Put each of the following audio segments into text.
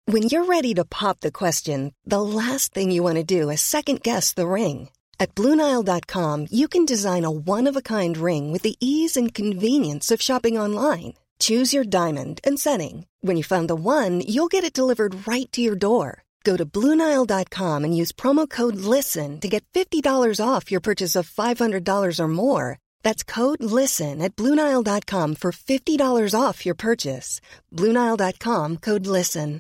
When you're ready to pop the question, the last thing you want to do is second-guess the ring. At BlueNile.com, you can design a one-of-a-kind ring with the ease and convenience of shopping online. Choose your diamond and setting. When you find the one, you'll get it delivered right to your door. Go to BlueNile.com and use promo code LISTEN to get $50 off your purchase of $500 or more. That's code LISTEN at BlueNile.com for $50 off your purchase. BlueNile.com, code LISTEN.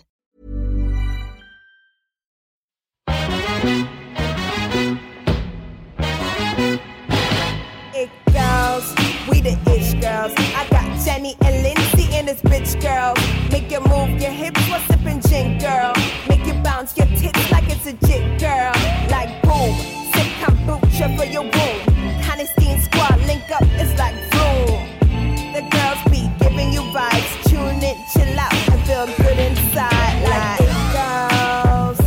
It girls, we the ish girls. I got Jenny and Lindsay in this bitch, girl. Make you move your hips while sipping gin, girl. Make you bounce your tits like it's a jig, girl. Like boom, sip kombucha for your womb. Hannestein squad link up, it's like boom. The girls be giving you vibes. Tune in, chill out, and feel good inside. Like it girls.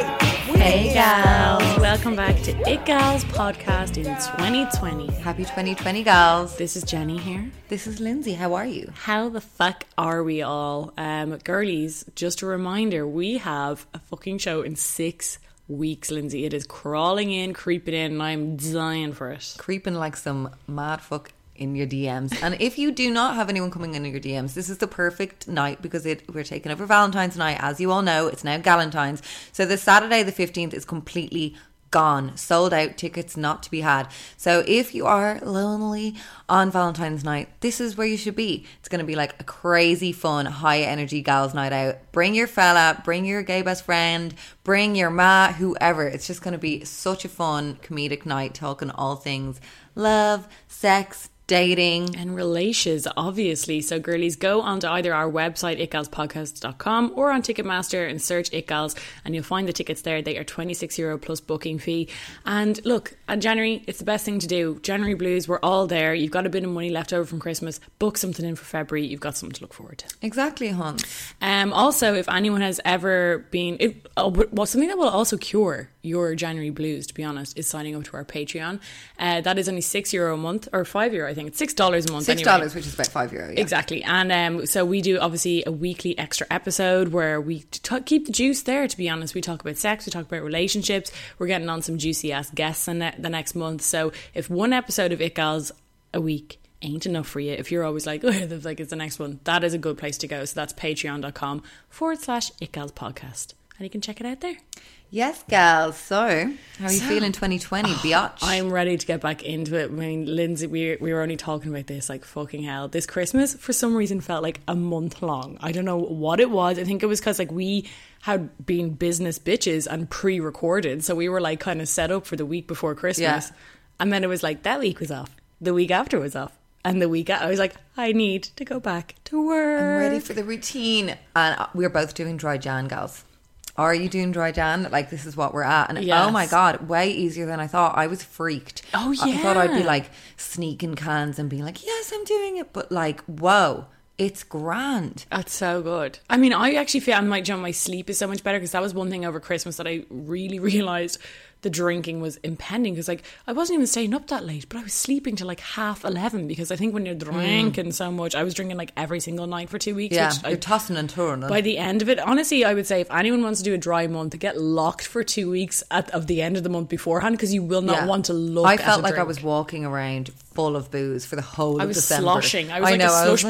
Hey gals, welcome back to It Gals podcast in 2020. Happy 2020, gals. This is Jenny here. This is Lindsay. How are you? How the fuck are we all? Girlies, just a reminder, we have a fucking show in 6 weeks, Lindsay. It is crawling in, creeping in, and I'm dying for it. Creeping like some mad fuck in your DMs. And if you do not have anyone coming in your DMs, this is the perfect night because we're taking over Valentine's night. As you all know, it's now Galentine's. So the Saturday the 15th is completely gone, sold out, tickets not to be had. So if you are lonely on Valentine's night, this is where you should be. It's going to be like a crazy fun, high energy gals night out. Bring your fella, bring your gay best friend, bring your ma, whoever. It's just going to be such a fun comedic night, talking all things love, sex, dating and relations, obviously. So girlies, go onto either our website itgalspodcast.com or on Ticketmaster and search It Gals and you'll find the tickets there. They are €26 plus booking fee. And look, at January, it's the best thing to do. January blues, we're all there. You've got a bit of money left over from Christmas, book something in for February. You've got something to look forward to. Exactly, hon. Also, if anyone has ever been something that will also cure your January blues, to be honest, is signing up to our Patreon. That is only €6 a month, or €5, I think. It's $6 a month. $6, anyway. which is about €5. Yeah. Exactly. And so we do obviously a weekly extra episode where we keep the juice there, to be honest. We talk about sex, we talk about relationships. We're getting on some juicy ass guests in the next month. So if one episode of It Gals a week ain't enough for you, if you're always like, oh, it's the next one, that is a good place to go. So that's patreon.com/It Gals podcast. And you can check it out there. Yes, gals. So, how are you feeling 2020, biatch? I'm ready to get back into it. I mean, Lindsay, we were only talking about this, like, fucking hell. This Christmas, for some reason, felt like a month long. I don't know what it was. I think it was because, like, we had been business bitches and pre-recorded. So we were, like, kind of set up for the week before Christmas. Yeah. And then it was like, that week was off. The week after was off. And the week I was like, I need to go back to work. I'm ready for the routine. And we're both doing dry Jan, gals. Are you doing dry Jan? Like, this is what we're at. And yes. Oh my God, way easier than I thought. I was freaked. Oh yeah. I thought I'd be like sneaking cans and being like, yes, I'm doing it. But like, whoa, it's grand. That's so good. I mean, I actually feel my sleep is so much better because that was one thing over Christmas that I really realised the drinking was impending, because like I wasn't even staying up that late, but I was sleeping till like 11:30 because I think when you're drinking so much, I was drinking like every single night for 2 weeks. Yeah, you're tossing and turning. By the end of it, honestly, I would say if anyone wants to do a dry month, get locked for 2 weeks of the end of the month beforehand, because you will not want to look at a drink. I felt like I was walking around full of booze for the whole of December. I was sloshing. I was like a slush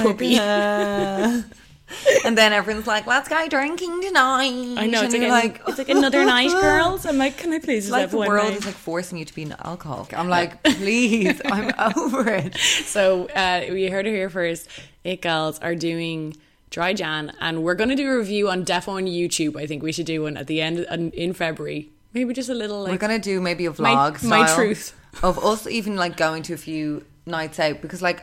puppy. And then everyone's like, let's go drinking tonight. I know, it's like another night, girls. I'm like, can I please just like have the one world night? is like forcing you to be an alcoholic. I'm like, please, I'm over it. So we heard it here first. It Gals are doing dry Jan, and we're going to do a review on Defo on YouTube. I think we should do one at the end in February. Maybe just a little like, we're going to do maybe a vlog my truth of us even like going to a few nights out, because like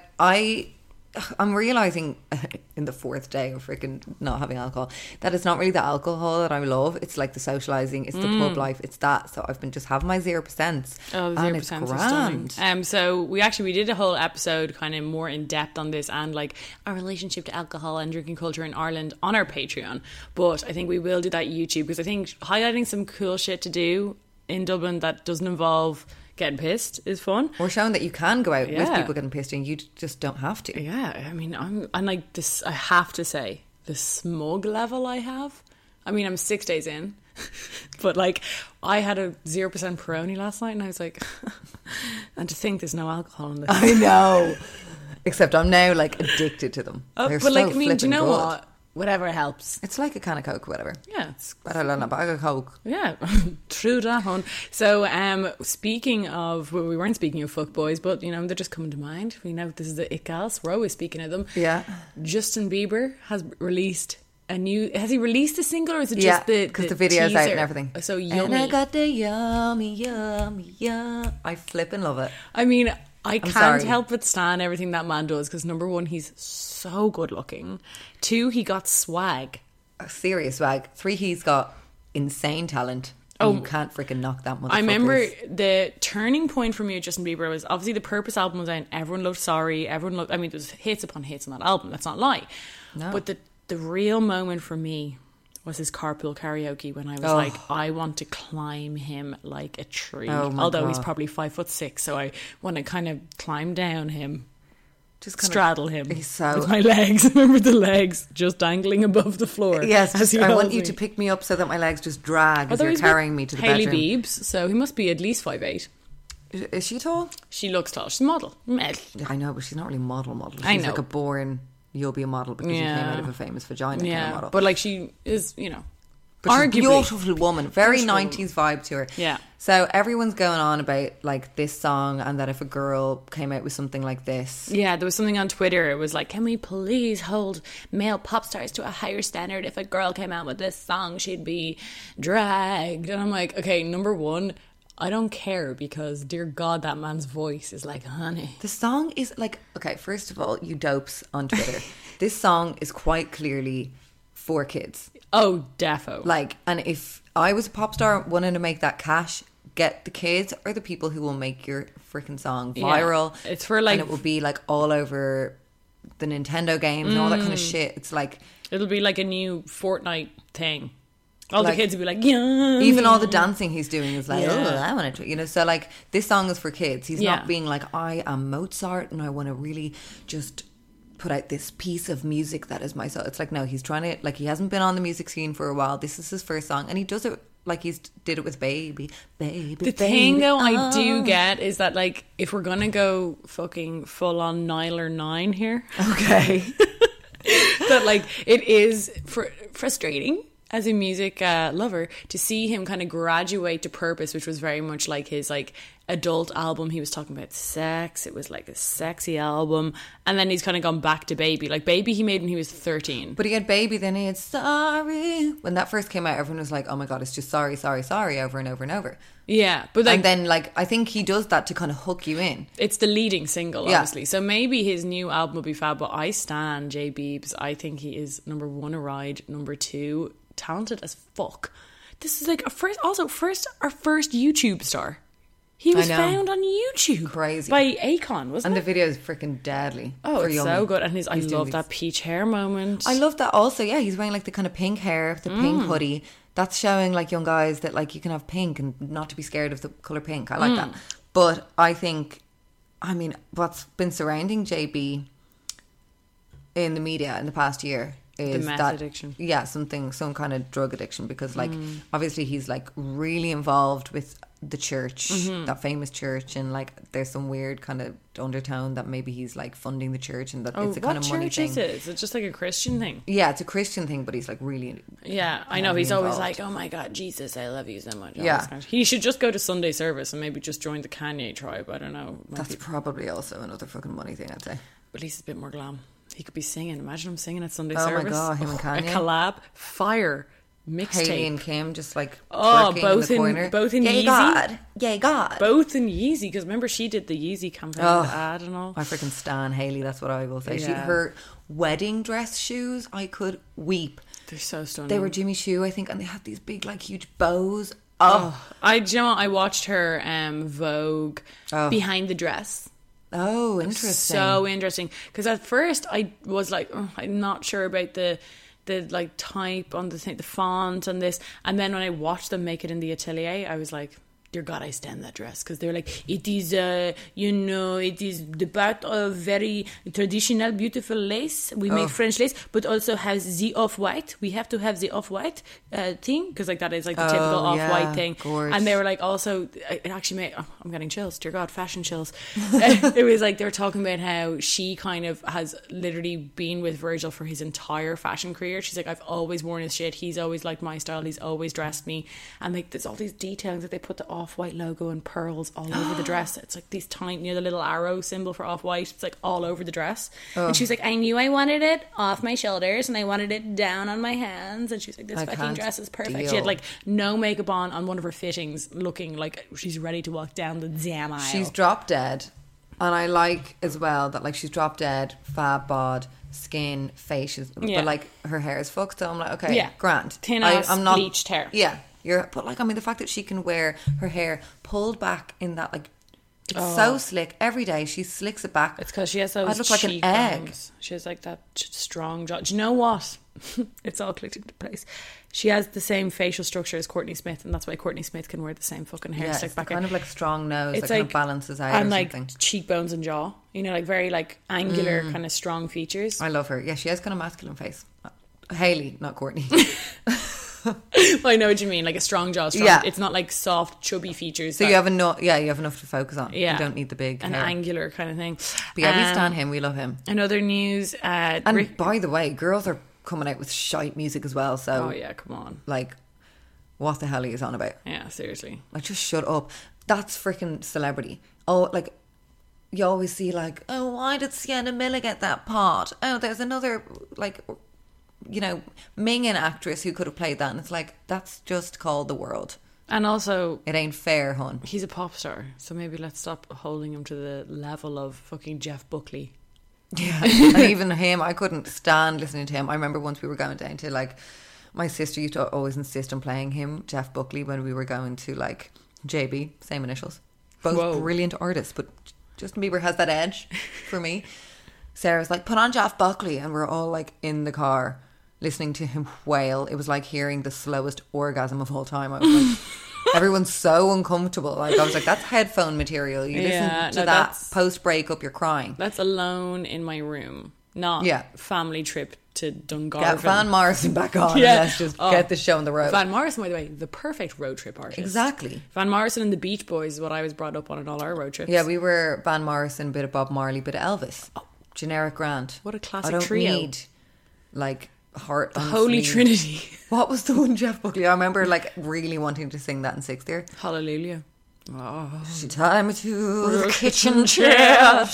I'm realising in the 4th day of freaking not having alcohol that it's not really the alcohol that I love. It's like the socialising, it's the pub life, it's that. So I've been just having my 0%. Oh, the 0% is stunning. So we did a whole episode kind of more in depth on this and like our relationship to alcohol and drinking culture in Ireland on our Patreon. But I think we will do that YouTube, because I think highlighting some cool shit to do in Dublin that doesn't involve getting pissed is fun. Or showing that you can go out with people getting pissed and you just don't have to. Yeah, I mean, I'm like this. I have to say, the smug level I have I mean, I'm 6 days in, but like I had a 0% Peroni last night, and I was like, and to think there's no alcohol in this. I know. Except I'm now like addicted to them. They're but like, so I mean, do you flippin' know good. what? Whatever helps. It's like a can of Coke, whatever. Yeah, it's Better than a bag of Coke. yeah, true that one. So, speaking of, well, we weren't speaking of fuckboys, but you know they're just coming to mind. We know this is the it gals. We're always speaking of them. Yeah. Justin Bieber has released a new. Has he released a single, or is it Yeah, just the because the video's out teaser? and everything. So And yummy. I got the yummy, yummy, yum. I flippin' love it. I mean, I can't sorry. help but stan everything that man does because number one, he's so good looking. 2, he got swag. A serious swag. 3, he's got insane talent. And you can't freaking knock that motherfucker. I remember the turning point for me with Justin Bieber was obviously the Purpose album was out and everyone loved Sorry. Everyone loved, I mean, there was hits upon hits on that album. Let's not lie. No. But the real moment for me was his carpool karaoke when I was like, I want to climb him like a tree. Oh my Although he's God. probably 5'6", so I want to kind of climb down him. Just kind of- Straddle him He's so- with my legs. Remember the legs just dangling above the floor. Yes, as he I want holds you me. to pick me up so that my legs just drag as Although you're he's with carrying me to the Hailey bedroom. Biebs, so he must be at least 5'8". Is she tall? She looks tall. She's a model. I know, but she's not really model. She's I know. like a born, you'll be a model because you came Yeah. out of a famous vagina kind of Yeah, model. but like she is, you know, But she's a arguably. beautiful woman, very Beautiful 90s vibe to her. Yeah. So everyone's going on about like this song and that if a girl came out with something like this, Yeah, there was something on Twitter. It was like, can we please hold male pop stars to a higher standard? If a girl came out with this song, she'd be dragged. And I'm like, okay, number one, I don't care because, dear God, that man's voice is like honey. the song is like, okay, first of all, you dopes on Twitter. This song is quite clearly for kids. Oh, defo. Like, and if I was a pop star wanting to make that cash, get the kids or the people who will make your freaking song viral. Yeah. It's for, like- and it will be like all over the Nintendo games and all that kind of shit. It's like It'll be like a new Fortnite thing. All Like- the kids will be like, yeah. even all the dancing he's doing is like, Yeah. oh, I want to, you know. So like this song is for kids. He's Yeah. not being like, I am Mozart and I want to really just put out this piece of music that is my soul. It's like, no, he's trying to, like, he hasn't been on the music scene for a while. This is his first song and he does it like he's did it with Baby. The thing though I do get is that like if we're gonna go fucking full on Nyler 9 here, Okay. that like it is frustrating as a music lover to see him kind of graduate to Purpose, which was very much like his like adult album. He was talking about sex. It was like a sexy album, and then he's kind of gone back to Baby. Like Baby he made when he was 13. But he had Baby, then he had Sorry. When that first came out, everyone was like, oh my God, it's just sorry, sorry, sorry over and over and over. Yeah, but like And then, like, I think he does that to kind of hook you in. it's the leading single, Yeah. obviously. So maybe his new album will be fab, but I stan J Biebs. I think he is number 1 a ride, number 2 talented as fuck. This is like our first YouTube star. He was know. found on YouTube. Crazy. By Akon, wasn't And it? the video is freaking deadly. Oh, for it's Yummy. so good. And I He's doing love these- that peach hair moment. I love that also. Yeah, he's wearing like the kind of pink hair, the pink Mm. hoodie. That's showing like young guys that like you can have pink and not to be scared of the color pink. I like Mm. that. But I think, I mean, what's been surrounding JB in the media in the past year is meth that addiction. yeah, some kind of drug addiction, because like obviously he's like really involved with the church, that famous church, and like there's some weird kind of undertone that maybe he's like funding the church and that it's a kind what of money church thing. is it? Is it just like a Christian thing? Yeah, it's a Christian thing, but he's like really Yeah, I know. He's heavily always involved. like, oh my God, Jesus, I love you so much. All Yeah. this kind of- He should just go to Sunday service and maybe just join the Kanye tribe. I don't know. Might That's be- probably also another fucking money thing, I'd say. But at least it's a bit more glam. He could be singing. Imagine him singing at Sunday Oh my service. God, him and A Kanye. collab. Fire. Hailey Mixtape. and Kim just like Oh, twerking both in in- the corner. both in Yay Yeezy? God, yay God. Both in Yeezy. Because remember, she did the Yeezy campaign, Oh, the ad and all. I freaking stan Hailey. That's what I will say. Yeah. Her wedding dress shoes, I could weep. They're so stunning. They were Jimmy Choo, I think, and they had these big, like, huge bows. Do you know what? I watched her Vogue Behind the Dress. Oh, interesting. So interesting. Because at first I was like, I'm not sure about the like type on the thing, the font and this. And then when I watched them make it in the atelier, I was like, dear God, I stand that dress, because they're like, it is it is the part of very traditional beautiful lace. We make French lace, but also has the off-white. We have to have the off-white thing, because like that is like the typical off-white thing. Gorge. And they were like, also, it actually made, I'm getting chills, dear God, fashion chills. It was like they were talking about how she kind of has literally been with Virgil for his entire fashion career. She's like, I've always worn his shit, he's always liked my style, he's always dressed me. And like there's all these details that they put the off-white logo and pearls all over the dress. It's like these tiny, the little arrow symbol for off-white, it's like all over the dress. And she's like, I knew I wanted it off my shoulders and I wanted it down on my hands. And she's like, this fucking dress is perfect. She had like no makeup on one of her fittings, looking like she's ready to walk down the damn aisle. She's drop dead. And I like as well that like she's drop dead, fab bod, skin, face, but like her hair is fucked. So I'm like, okay, grand. Thin ass, I'm not bleached hair. Yeah, but like, I mean, the fact that she can wear her hair pulled back in that, like, it's so slick every day. She slicks it back. It's because she has those. I look like an egg. She has like that strong jaw. Do you know what? It's all clicked into place. She has the same facial structure as Courtney Smith, and that's why Courtney Smith can wear the same fucking hair stick back kind in. of like strong nose. It's that like, kind of balances out, and or like something. Cheekbones and jaw. You know, like very like angular kind of strong features. I love her. Yeah, she has kind of masculine face. Hayley, not Courtney. Well, I know what you mean, like a strong jaw. It's not like soft, chubby features. So you have enough. Yeah, you have enough to focus on. Yeah, you don't need the big an hair. angular kind of thing. But yeah, we stand him. We love him. In other news, and by the way, girls are coming out with shite music as well. So come on, like, what the hell are you on about? Yeah, seriously. Like, just shut up. That's freaking celebrity. Oh, like, you always see like, oh, why did Sienna Miller get that part? Oh, there's another, like, you know, Mingin actress who could have played that. And it's like, that's just called the world. And also, it ain't fair, hun. He's a pop star, so maybe let's stop holding him to the level of fucking Jeff Buckley. Yeah, and even him, I couldn't stand listening to him. I remember once we were going down to, like, my sister used to always insist on playing him, Jeff Buckley, when we were going to, like, JB, same initials. Both brilliant artists, but Justin Bieber has that edge for me. Sarah's like, put on Jeff Buckley, and we're all like in the car listening to him wail. It was like hearing the slowest orgasm of all time. I was like, everyone's so uncomfortable. Like, I was like, that's headphone material. You listen to that post breakup, you're crying. That's Alone in My Room, not Family Trip to Dungarvan. Get Van Morrison back on. Yeah. Let's just get the show on the road. Van Morrison, by the way, the perfect road trip artist. Exactly. Van Morrison and the Beach Boys is what I was brought up on in all our road trips. Yeah, we were Van Morrison, bit of Bob Marley, bit of Elvis. Generic Grant. What a classic trio. I don't trio. need, like, heart the on Holy sleeve. Trinity. What was the one Jeff Buckley? I remember, like, really wanting to sing that in sixth year. Hallelujah. Oh. She tied me to the kitchen chair.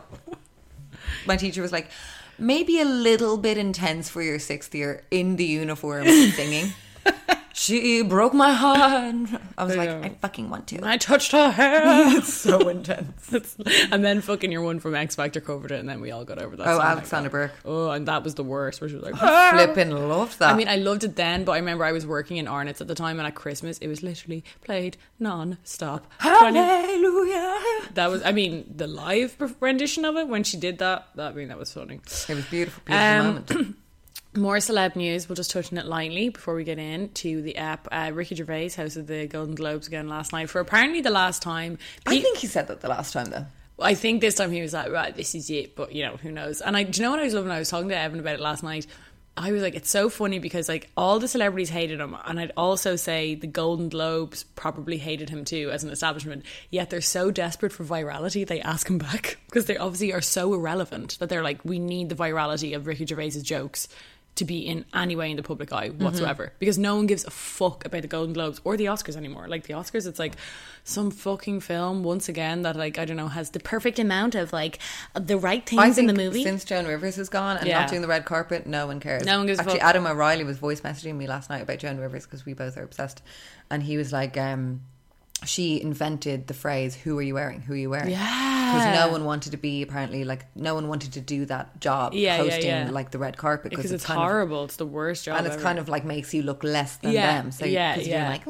My teacher was like, maybe a little bit intense for your sixth year in the uniform singing. She broke my heart. I was like, I fucking want to. I touched her hair. It's so intense. And then fucking your one from X Factor covered it, and then we all got over that. Oh, Alexander Burke. Oh, and that was the worst. Where she was like, flipping loved that. I mean, I loved it then, but I remember I was working in Arnott's at the time, and at Christmas it was literally played non-stop. Hallelujah. That was, I mean, the live rendition of it when she did that. I mean, that was funny. It was beautiful, beautiful moment. More celeb news. We'll just touch on it lightly before we get into the app. Ricky Gervais hosted the Golden Globes again last night for apparently the last time. I think he said that the last time, though. I think this time he was like, right, this is it. But, you know, who knows? And do you know what I was loving? I was talking to Evan about it last night. I was like, it's so funny because, like, all the celebrities hated him. And I'd also say the Golden Globes probably hated him too as an establishment. Yet they're so desperate for virality, they ask him back. Because they obviously are so irrelevant that they're like, we need the virality of Ricky Gervais's jokes to be in any way in the public eye whatsoever, because no one gives a fuck about the Golden Globes or the Oscars anymore. Like the Oscars, it's like some fucking film once again that, like, I don't know, has the perfect amount of like the right things in the movie. Since Joan Rivers is gone and not doing the red carpet, no one cares. No one gives a fuck. Adam O'Reilly was voice messaging me last night about Joan Rivers because we both are obsessed, and he was like, she invented the phrase, who are you wearing? Who are you wearing? Yeah. Because no one wanted to be, apparently, like, no one wanted to do that job, hosting, like, the red carpet. Because it's horrible. It's the worst job and it's ever. kind of, like, makes you look less than them. So you're like,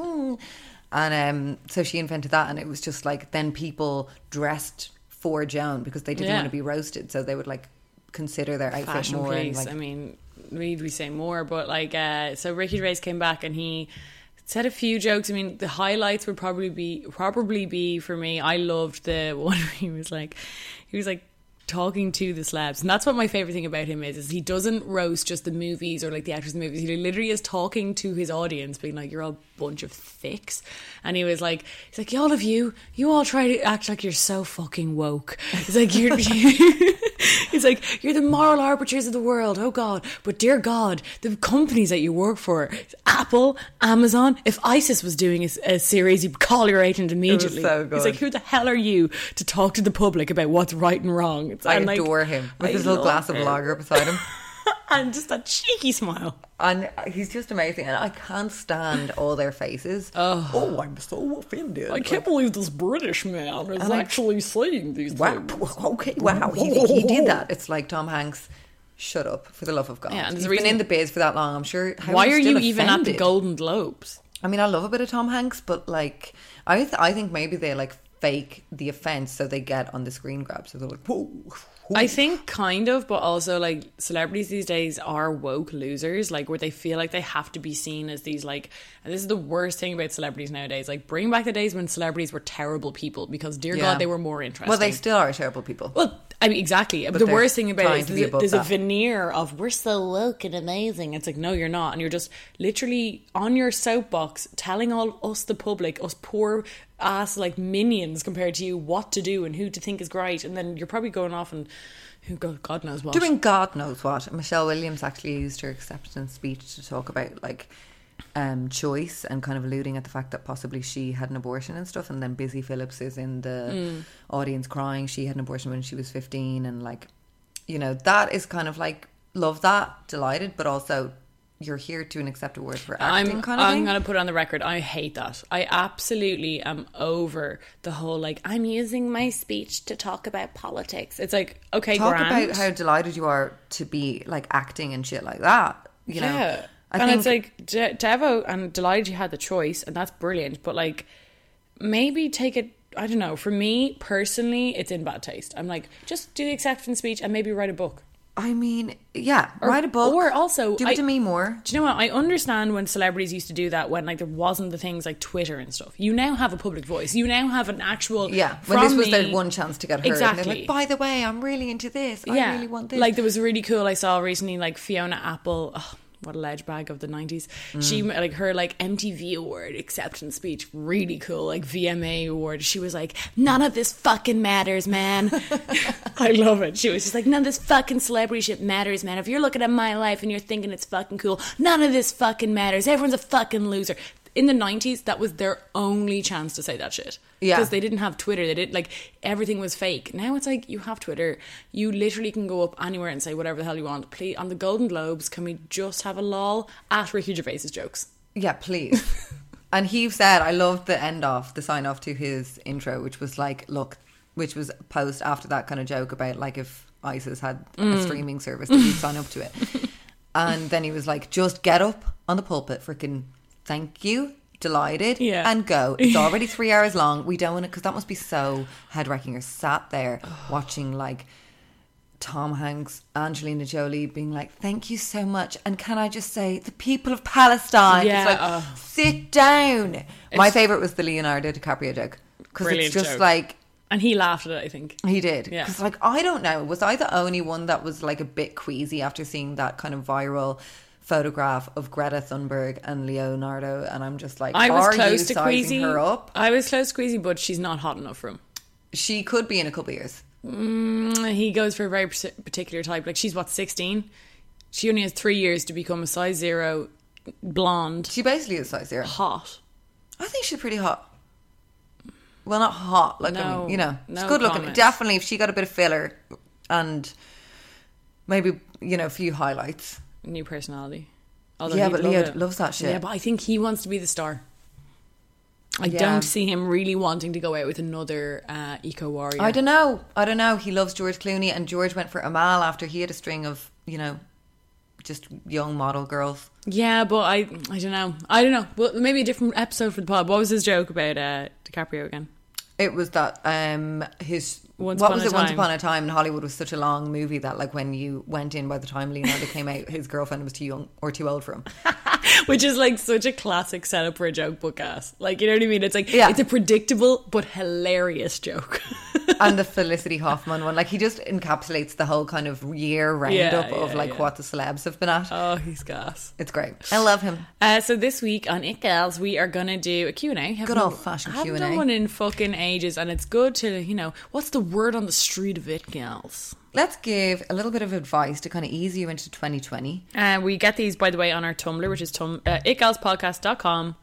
And so she invented that, and it was just, like, then people dressed for Joan because they didn't want to be roasted. So they would, like, consider their outfit fashion more. Police. And, like, I mean, we say more, but, like, so Ricky Gervais came back and he said a few jokes. I mean, the highlights would probably be for me. I loved the one where he was like talking to the celebs, and that's what my favorite thing about him is he doesn't roast just the movies or like the actors in the movies. He literally is talking to his audience, being like, you're all a bunch of thicks. And he's like all of you all try to act like you're so fucking woke. He's like, he's like, you're the moral arbiters of the world, oh God, but dear God, the companies that you work for, Apple, Amazon, if ISIS was doing a series, you'd call your agent immediately. It was so good. He's like, who the hell are you to talk to the public about what's right and wrong? I adore him with his little glass of lager beside him. And just that cheeky smile. And he's just amazing. And I can't stand all their faces. Oh, I'm so offended. I can't believe this British man is actually saying these things. Okay, wow. He did that. It's like, Tom Hanks, shut up, for the love of God. Yeah, and he's been in the biz for that long, I'm sure. Why are you even at the Golden Globes? I mean, I love a bit of Tom Hanks, but like, I think maybe they like fake the offence so they get on the screen grab. So they're like, whoa. I think kind of, but also like celebrities these days are woke losers, like where they feel like they have to be seen as these like, and this is the worst thing about celebrities nowadays, like bring back the days when celebrities were terrible people, because dear God, they were more interesting. Well, they still are terrible people. Well, I mean, exactly. But the worst thing about it is there's a veneer of we're so woke and amazing. It's like, no, you're not. And you're just literally on your soapbox telling all us, the public, us poor ass like minions compared to you, what to do and who to think is great. And then you're probably going off and God knows what. Doing God knows what. Michelle Williams actually used her acceptance speech to talk about like choice and kind of alluding at the fact that possibly she had an abortion and stuff, and then Busy Phillips is in the audience crying she had an abortion when she was 15, and like, you know, that is kind of like, love that, delighted, but also you're here to an accepted word for acting kind of thing. I'm going to put it on the record, I hate that. I absolutely am over the whole like, I'm using my speech to talk about politics. It's like, okay, talk grand. about how delighted you are to be like acting and shit like that, you know. Yeah. And it's like, Devo, and delighted you had the choice, and that's brilliant, but like, maybe take it, I don't know, for me personally, it's in bad taste. I'm like, just do the acceptance speech and maybe write a book. I mean, yeah, write a book. Or also, do it to me more. Do you know what? I understand when celebrities used to do that when like there wasn't the things like Twitter and stuff. You now have a public voice. You now have an actual... Yeah, when this was their one chance to get heard. Exactly. And they're like, by the way, I'm really into this. I really want this. Like there was really cool, I saw recently, like Fiona Apple... Oh, what a ledge bag of the 90s. She like her like MTV award acceptance speech, really cool, like VMA award. She was like, none of this fucking matters, man. I love it. She was just like, none of this fucking celebrity shit matters, man. If you're looking at my life and you're thinking it's fucking cool, none of this fucking matters. Everyone's a fucking loser. In the 90s, that was their only chance to say that shit. Yeah. Because they didn't have Twitter. They didn't, like, everything was fake. Now it's like, you have Twitter. You literally can go up anywhere and say whatever the hell you want. Please, on the Golden Globes, can we just have a lol at Ricky Gervais's jokes? Yeah, please. And he said, I loved the sign off to his intro, which was like, look, which was a post after that kind of joke about like if ISIS had a streaming service, that you'd sign up to it. And then he was like, just get up on the pulpit, freaking... Thank you, delighted, and go. It's already 3 hours long. We don't want to, because that must be so head-wrecking. You're sat there watching like Tom Hanks, Angelina Jolie being like, thank you so much. And can I just say, the people of Palestine. Yeah, it's like, sit down. My favourite was the Leonardo DiCaprio joke. Because it's just joke. like... And he laughed at it, I think. He did. Yeah. Because like, I don't know, was I the only one that was like a bit queasy after seeing that kind of viral photograph of Greta Thunberg and Leonardo, and I'm just like, I was are close you to sizing Queasy. her up? I was close to Queasy, but she's not hot enough for him. She could be in a couple of years. He goes for a very particular type. Like, she's what, 16? She only has 3 years to become a size 0 blonde. She basically is size 0. Hot. I think she's pretty hot. Well, not hot, like, No, I mean, you know, no she's good looking. comment. Definitely, if she got a bit of filler and maybe, you know, a few highlights. New personality. Although Yeah, he'd but love Leo it. loves that shit. Yeah, but I think he wants to be the star. I Yeah. don't see him really wanting to go out with another eco warrior. I don't know. He loves George Clooney, and George went for Amal after he had a string of, you know, just young model girls. Yeah, but I don't know. Well, maybe a different episode for the pod. What was his joke about DiCaprio again? It was that his Once what Upon was a it? Once Time. Upon a Time in Hollywood was such a long movie that like when you went in, by the time Leonardo came out, his girlfriend was too young or too old for him. Which is like such a classic setup for a joke book ass. Like, you know what I mean? It's like, Yeah. it's a predictable but hilarious joke. And the Felicity Hoffman one, like he just encapsulates the whole kind of year roundup of like what the celebs have been at. Oh, he's gas. It's great. I love him. So this week on It Gals, we are going to do a Q&A. Good old-fashioned I haven't Q&A. done one in fucking ages, and it's good to, you know, what's the word on the street of It Gals? Let's give a little bit of advice to kind of ease you into 2020. We get these, by the way, on our Tumblr, which is itgalspodcast.com.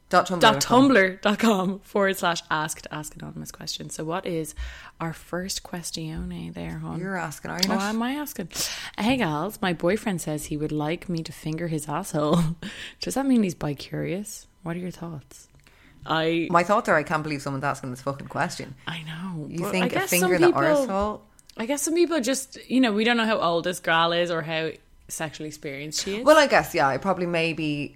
.tumblr.com. /ask anonymous questions. So what is our first question there, hon? You're asking, are you Oh, not? am I asking? Hey gals, my boyfriend says he would like me to finger his asshole. Does that mean he's bi-curious? What are your thoughts? My thoughts are, I can't believe someone's asking this fucking question. I know. You but think I a guess finger in some the people- arsehole? I guess some people just, you know, we don't know how old this girl is or how sexually experienced she is. Well, I guess, yeah, I probably maybe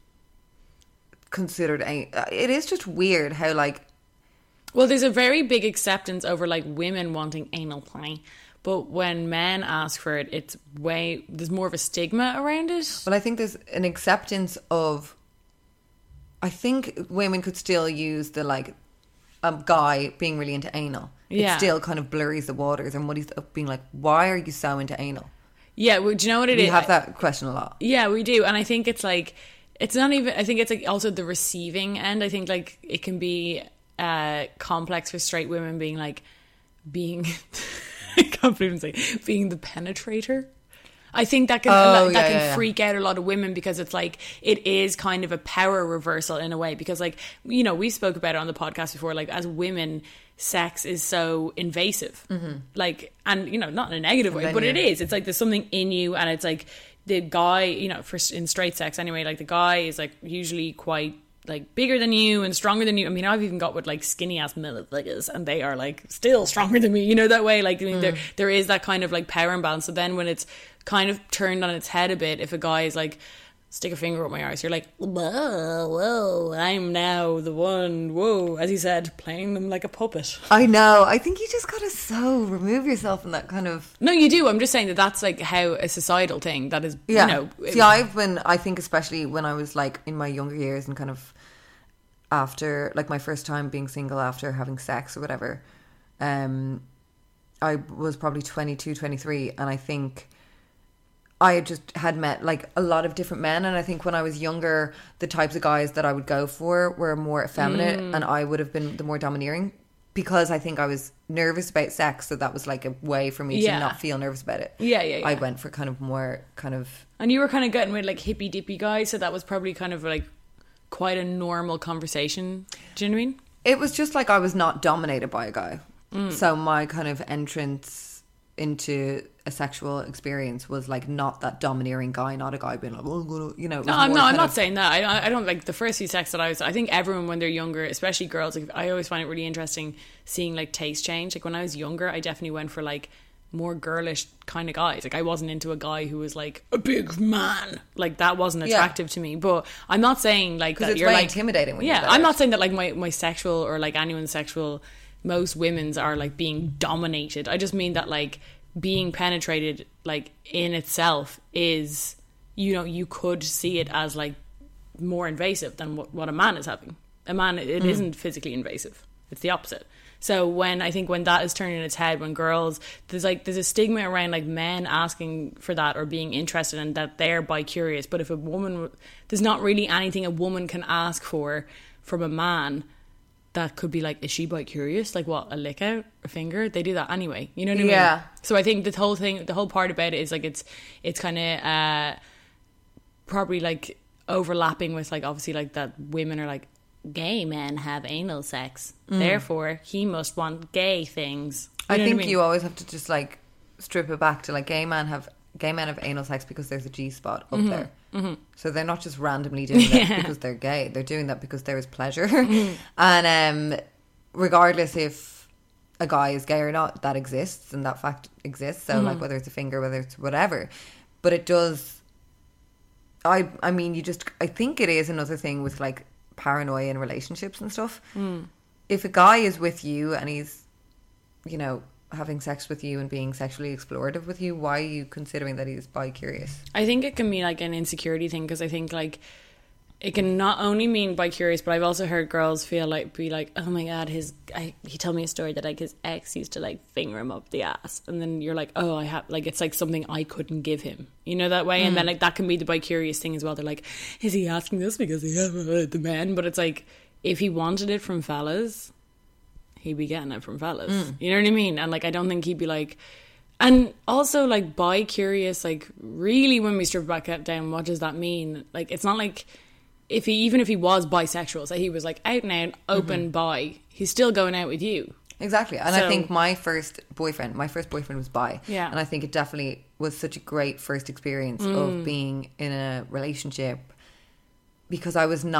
considered it is just weird how like Well, there's a very big acceptance over like women wanting anal play, but when men ask for it, there's more of a stigma around it. I think there's an acceptance of, I think women could still use the like a guy being really into anal. Yeah. It still kind of blurs the waters, and what he's being like, why are you so into anal? Yeah, well, do you know what it is? We have that question a lot. Yeah, we do, and I think it's like it's not even. I think it's like also the receiving end. I think like it can be complex for straight women being I can't even say being the penetrator. I think that can freak out a lot of women because it's like it is kind of a power reversal in a way, because like, you know, we spoke about it on the podcast before, like as women, sex is so invasive, like, and you know, not in a negative way, but it is. It's like there's something in you, and it's like the guy, you know, in straight sex anyway, like the guy is like usually quite like bigger than you and stronger than you. I mean, I've even got with like skinny ass motherfuckers, and they are like still stronger than me, you know, that way. Like, I mean, there is that kind of like power imbalance. So then when it's kind of turned on its head a bit, if a guy is like, stick a finger up my arse, you're like, whoa, I'm now the one, whoa, as he said, playing them like a puppet. I know. I think you just gotta so remove yourself from that kind of. No, you do. I'm just saying that's like how a societal thing that is, Yeah. you know. See, I think especially when I was like in my younger years and kind of after like my first time being single after having sex or whatever, I was probably 22, 23, and I think I just had met like a lot of different men, and I think when I was younger, the types of guys that I would go for were more effeminate, and I would have been the more domineering, because I think I was nervous about sex, so that was like a way for me to not feel nervous about it. Yeah. I went for kind of more kind of. And you were kind of getting with like hippy dippy guys, so that was probably kind of like quite a normal conversation. Do you know what I mean? It was just like I was not dominated by a guy, so my kind of entrance into a sexual experience was like not that domineering guy, not a guy being like, oh, you know. It was I'm more kind not of- saying that. I don't like the first few sex that I think everyone when they're younger, especially girls, like, I always find it really interesting seeing like taste change. Like when I was younger, I definitely went for like more girlish kind of guys. Like I wasn't into a guy who was like a big man. Like that wasn't attractive to me. But I'm not saying like that it's you're way like intimidating when yeah, you're that I'm age. not saying that like my sexual or like anyone's sexual, most women's are like being dominated. I just mean that like being penetrated like in itself is, you know, you could see it as like more invasive than what a man is having. A man, it isn't physically invasive. It's the opposite. So when that is turning its head, when girls, there's a stigma around like men asking for that or being interested in that they're bi-curious. But if a woman, there's not really anything a woman can ask for from a man that could be like, is she bi-curious? Like what, a lick out, a finger? They do that anyway. You know what I mean? Yeah. So I think the whole part about it is like it's kind of probably like overlapping with like obviously like that women are like, gay men have anal sex, therefore he must want gay things. I know think what I mean? you always have to just like strip it back to like gay men have anal sex because there's a G spot up there. So they're not just randomly doing that because they're gay. They're doing that because there is pleasure. And regardless if a guy is gay or not, that exists, and that fact exists. So like whether it's a finger, whether it's whatever, but it does. I mean, I think it is another thing with like paranoia in relationships and stuff. If a guy is with you and he's, you know, having sex with you and being sexually explorative with you, why are you considering that he's bi-curious? I think it can be like an insecurity thing, because I think like it can not only mean bi-curious, but I've also heard girls be like, oh my god, he told me a story that like his ex used to like finger him up the ass, and then you're like, oh, I have, like, it's like something I couldn't give him, you know, that way. And then like that can be the bi-curious thing as well. They're like, is he asking this because he has the men? But it's like, if he wanted it from fellas, he'd be getting it from fellas. You know what I mean? And like, I don't think he'd be like. And also like bi-curious, like really when we strip back down, what does that mean? Like, it's not like, even if he was bisexual, say he was like out and out, open bi, he's still going out with you. Exactly. And I think my first boyfriend was bi. Yeah. And I think it definitely was such a great first experience of being in a relationship, because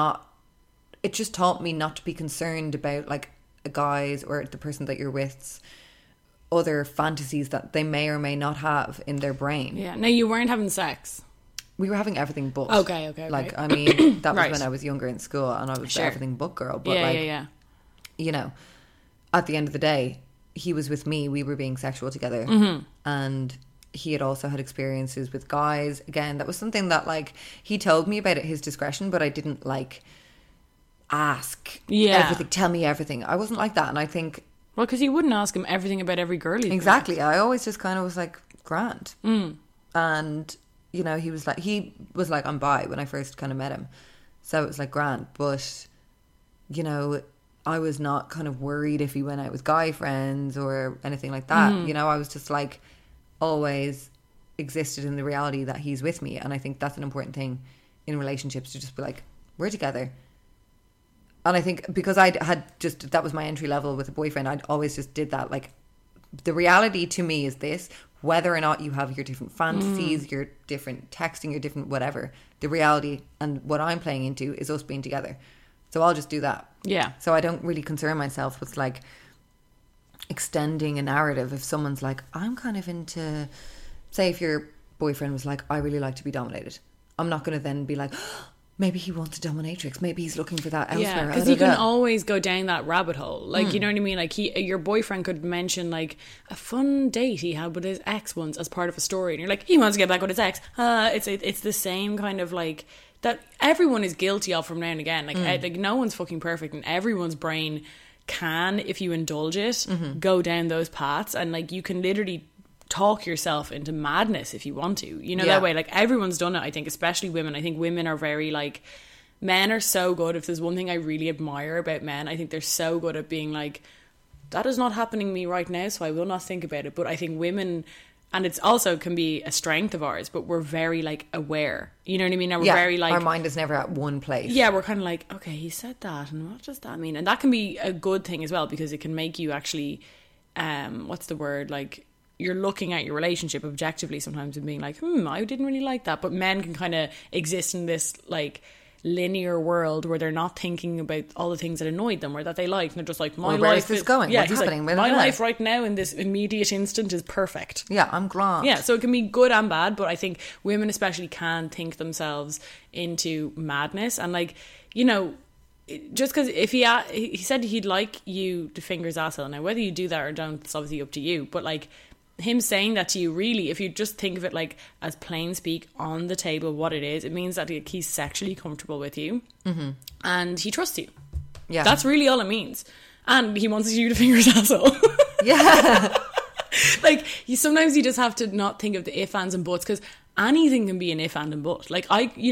it just taught me not to be concerned about like a guy's or the person that you're with's other fantasies that they may or may not have in their brain. Yeah. No, you weren't having sex. We were having everything but. Okay. Like, I mean, that was Right. when I was younger in school and I was Sure. the everything but girl. But Yeah. you know, at the end of the day, he was with me. We were being sexual together. And he had also had experiences with guys. Again, that was something that like he told me about at his discretion, but I didn't like ask everything, tell me everything. I wasn't like that. And I think... Well, because you wouldn't ask him everything about every girl. Exactly. I always just kind of was like, grand. And... you know, he was like, I'm bi when I first kind of met him. So it was like grand. But, you know, I was not kind of worried if he went out with guy friends or anything like that. You know, I was just like always existed in the reality that he's with me. And I think that's an important thing in relationships, to just be like, we're together. And I think because that was my entry level with a boyfriend, I'd always just did that. Like, the reality to me is this: whether or not you have your different fantasies, your different texting, your different whatever, the reality and what I'm playing into is us being together. So I'll just do that. Yeah. So I don't really concern myself with like extending a narrative. If someone's like, I'm kind of into, say if your boyfriend was like, I really like to be dominated, I'm not going to then be like, maybe he wants a dominatrix. Maybe he's looking for that elsewhere. Yeah, because you can always go down that rabbit hole. Like, you know what I mean? Like, your boyfriend could mention, like, a fun date he had with his ex once as part of a story. And you're like, he wants to get back with his ex. It's the same kind of, like, that everyone is guilty of from now and again. Like, no one's fucking perfect. And everyone's brain can, if you indulge it, go down those paths. And, like, you can literally talk yourself into madness if you want to, you know, that way. Like, everyone's done it, I think, especially women. I think women are very like, men are so good. If there's one thing I really admire about men, I think they're so good at being like, that is not happening to me right now, so I will not think about it. But I think women, and it's also can be a strength of ours, but we're very like aware, you know what I mean? And we're very like, our mind is never at one place. Yeah, we're kind of like, okay, he said that, and what does that mean? And that can be a good thing as well, because it can make you actually what's the word, like, you're looking at your relationship objectively sometimes and being like, I didn't really like that. But men can kind of exist in this like linear world where they're not thinking about all the things that annoyed them or that they liked, and they're just like, my where life is this going? Yeah, what's he's happening? like, my life right now in this immediate instant is perfect. Yeah, I'm glad. Yeah, so it can be good and bad, but I think women especially can think themselves into madness. And like, you know, just because if he said he'd like you to finger his asshole, now whether you do that or don't, it's obviously up to you, but like, him saying that to you, really, if you just think of it like as plain speak on the table what it is, it means that he's sexually comfortable with you, and he trusts you. Yeah, that's really all it means. And he wants you to finger his asshole. Yeah. Like, sometimes you just have to not think of the if, ands and buts, because anything can be an if, and but. Like,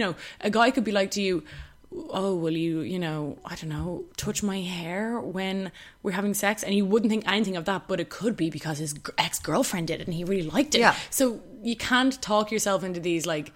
a guy could be like to you, oh, will you, I don't know, touch my hair when we're having sex? And you wouldn't think anything of that, but it could be because his ex-girlfriend did it and he really liked it. Yeah. So you can't talk yourself into these, like,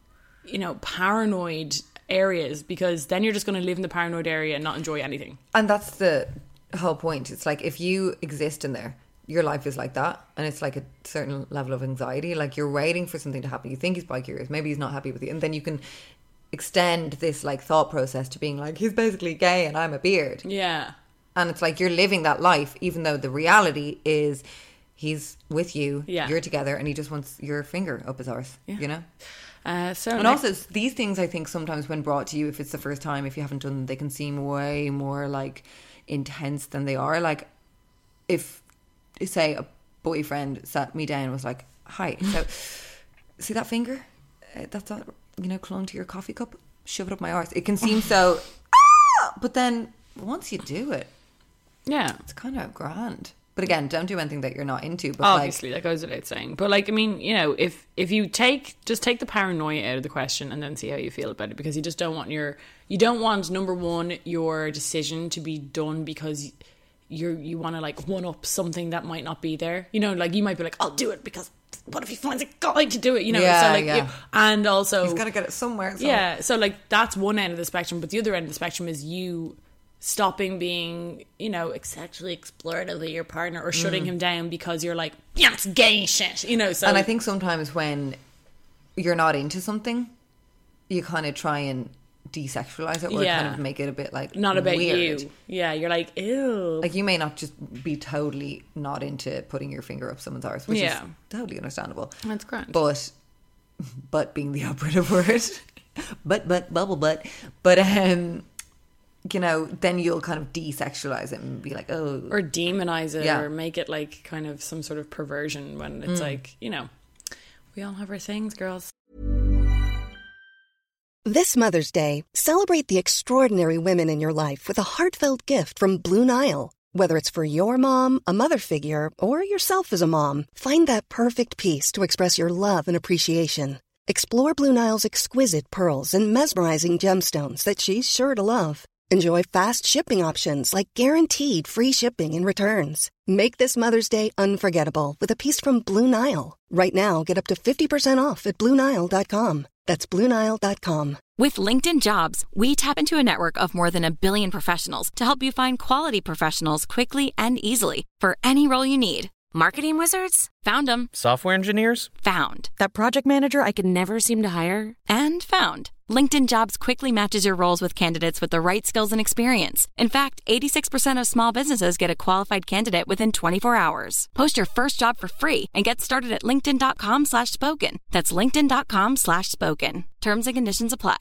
paranoid areas, because then you're just going to live in the paranoid area and not enjoy anything. And that's the whole point. It's like, if you exist in there, your life is like that, and it's like a certain level of anxiety. Like, you're waiting for something to happen. You think he's bi-curious, maybe he's not happy with you, and then you can extend this like thought process to being like, he's basically gay and I'm a beard. Yeah. And it's like, you're living that life, even though the reality is he's with you, you're together, and he just wants your finger up his arse, you know? And also, these things, I think, sometimes when brought to you, if it's the first time, if you haven't done them, they can seem way more like intense than they are. Like, if, say, boyfriend sat me down and was like, hi, so see that finger? That's that, clung to your coffee cup? Shove it up my arse. It can seem so, but then once you do it, yeah, it's kind of grand. But again, don't do anything that you're not into. But obviously, that goes without saying. But like, I mean, if you take the paranoia out of the question and then see how you feel about it, because you just don't want number one, your decision to be done because you want to like one up something that might not be there. Like you might be like, I'll do it because what if he finds a guy to do it? And also he's got to get it somewhere. So. Yeah, so like that's one end of the spectrum, but the other end of the spectrum is you stopping being, sexually explorative with your partner or shutting him down because you're like, yeah, it's gay shit, So. And I think sometimes when you're not into something, you kind of try and desexualize it or kind of make it a bit like not about weird. you. Yeah, you're like, ew. Like you may not just be totally not into putting your finger up someone's arse, which is totally understandable. That's grand. But being the operative word, bubble butt, then you'll kind of desexualize it and be like, oh. Or demonize it or make it like kind of some sort of perversion when it's like, we all have our things, girls. This Mother's Day, celebrate the extraordinary women in your life with a heartfelt gift from Blue Nile. Whether it's for your mom, a mother figure, or yourself as a mom, find that perfect piece to express your love and appreciation. Explore Blue Nile's exquisite pearls and mesmerizing gemstones that she's sure to love. Enjoy fast shipping options like guaranteed free shipping and returns. Make this Mother's Day unforgettable with a piece from Blue Nile. Right now, get up to 50% off at BlueNile.com. That's BlueNile.com. With LinkedIn Jobs, we tap into a network of more than 1 billion professionals to help you find quality professionals quickly and easily for any role you need. Marketing wizards? Found them. Software engineers? Found. That project manager I could never seem to hire? And found. LinkedIn Jobs quickly matches your roles with candidates with the right skills and experience. In fact, 86% of small businesses get a qualified candidate within 24 hours. Post your first job for free and get started at linkedin.com/spoken. That's linkedin.com/spoken. Terms and conditions apply.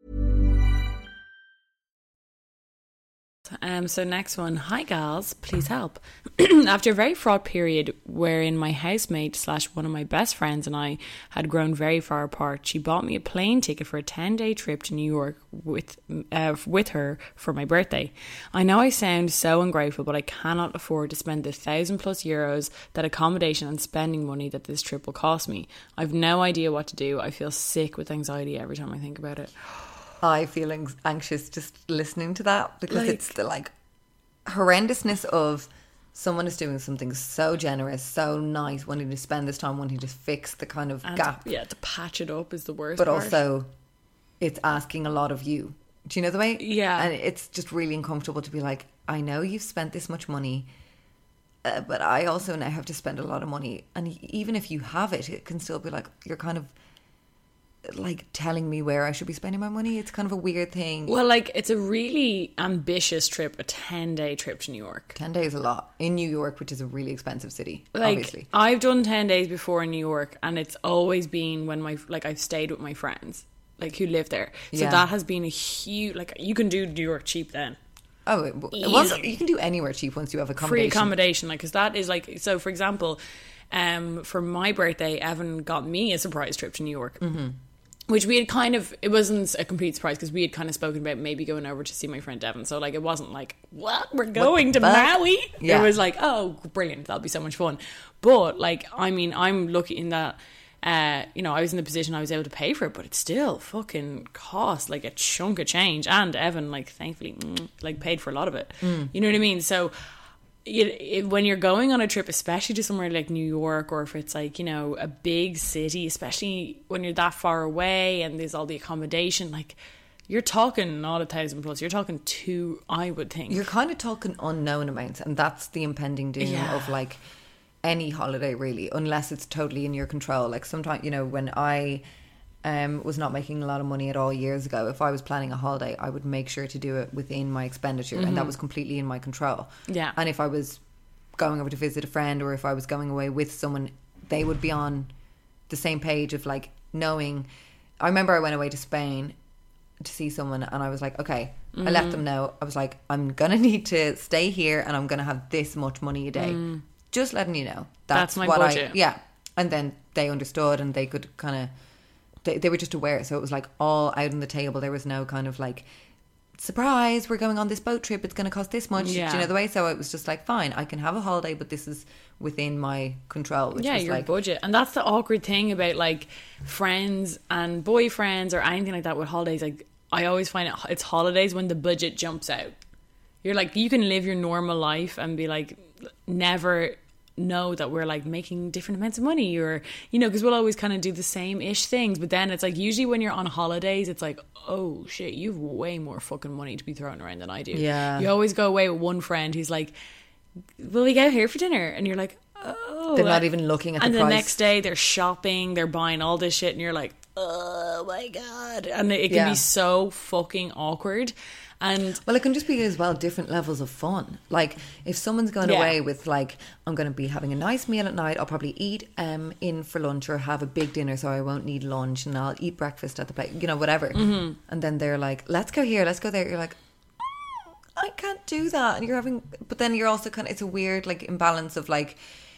So next one. Hi gals, please help. After a very fraught period wherein my housemate / one of my best friends and I had grown very far apart, she bought me a plane ticket for a 10-day trip to New York with her for my birthday. I know I sound so ungrateful, but I cannot afford to spend the €1,000+ that accommodation and spending money that this trip will cost me. I've no idea what to do. I feel sick with anxiety every time I think about it. I feel anxious just listening to that because it's the horrendousness of someone is doing something so generous, so nice, wanting to spend this time, wanting to fix the kind of gap. To patch it up is the worst But part. also, it's asking a lot of you. Do you know the way? Yeah. And it's just really uncomfortable to be like, I know you've spent this much money, but I also now have to spend a lot of money. And even if you have it, it can still be like, you're kind of like telling me where I should be spending my money. It's kind of a weird thing. Well, like, it's a really ambitious trip, a 10-day trip to New York. 10 days is a lot in New York, which is a really expensive city, like, obviously. I've done 10 days before in New York, and it's always been when I've stayed with my friends, like, who live there. So that has been a huge, like, you can do New York cheap then. Oh, you can do anywhere cheap once you have accommodation. Free accommodation, like, because that is like, so for example, for my birthday, Evan got me a surprise trip to New York. Mm-hmm. Which we had kind of, it wasn't a complete surprise because we had kind of spoken about maybe going over to see my friend Devon. So, like, it wasn't like, what? We're going to Maui? Yeah. It was like, oh, brilliant. That'll be so much fun. But, like, I mean, I'm lucky in that, I was in the position I was able to pay for it, but it still fucking cost like a chunk of change. And Evan, like, thankfully, paid for a lot of it. Mm. You know what I mean? So, when you're going on a trip, especially to somewhere like New York, or if it's like, a big city, especially when you're that far away and there's all the accommodation, like, you're talking not $1,000+, you're talking two, I would think. You're kind of talking unknown amounts, and that's the impending doom of like any holiday, really, unless it's totally in your control. Like, sometimes, when I was not making a lot of money at all years ago, if I was planning a holiday, I would make sure to do it within my expenditure, and that was completely in my control. Yeah. And if I was going over to visit a friend, or if I was going away with someone, they would be on the same page of like knowing. I remember I went away to Spain to see someone, and I was like, okay, I let them know. I was like, I'm gonna need to stay here, and I'm gonna have this much money a day. just letting you know. That's my what budget. Yeah. And then they understood and they could kind of, they were just aware. So it was like all out on the table. There was no kind of like, surprise, we're going on this boat trip, it's going to cost this much. Yeah. Do you know the way? So it was just like, fine, I can have a holiday, but this is within my control. Which Yeah, was your like, budget. And that's the awkward thing about like friends and boyfriends or anything like that with holidays. Like I always find it's holidays when the budget jumps out. You're like, you can live your normal life and be like, never know that we're like making different amounts of money, or you know, because we'll always kind of do the same ish things. But then it's like usually when you're on holidays, it's like, oh shit, you've way more fucking money to be throwing around than I do. Yeah. You always go away with one friend who's like, will we go here for dinner? And you're like, oh, they're not even looking at the and price. the next day they're shopping, they're buying all this shit, and you're like, oh my god. And it can be so fucking awkward. And well, it can just be as well different levels of fun. Like if someone's going away with like, I'm going to be having a nice meal at night, I'll probably eat in for lunch or have a big dinner, so I won't need lunch, and I'll eat breakfast at the place, you know, whatever. Mm-hmm. And then they're like, let's go here, let's go there. You're like, I can't do that. And you're having, but then you're also kind of, it's a weird like imbalance of like,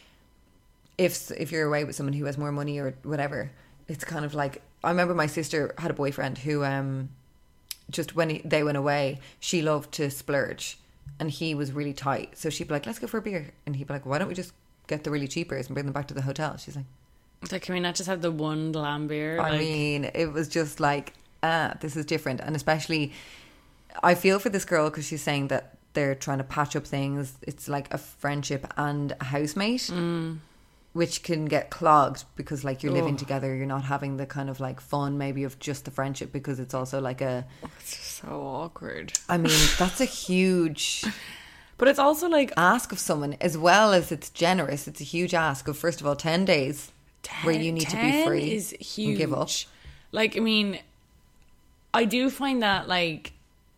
if you're away with someone who has more money or whatever, it's kind of like, I remember my sister had a boyfriend who just when they went away, she loved to splurge and he was really tight, so she'd be like, let's go for a beer, and he'd be like, why don't we just get the really cheapers and bring them back to the hotel? She's like, can we not just have the one glam beer? I mean, it was just like, this is different. And especially I feel for this girl because she's saying that they're trying to patch up things. It's like a friendship and a housemate, which can get clogged because like you're living together, you're not having the kind of like fun maybe of just the friendship, because it's also like it's so awkward. I mean, that's a huge but it's also like ask of someone, as well as it's generous. It's a huge ask of, first of all, 10 days where you need to be free is huge. and give up. Like, I mean, I do find that like,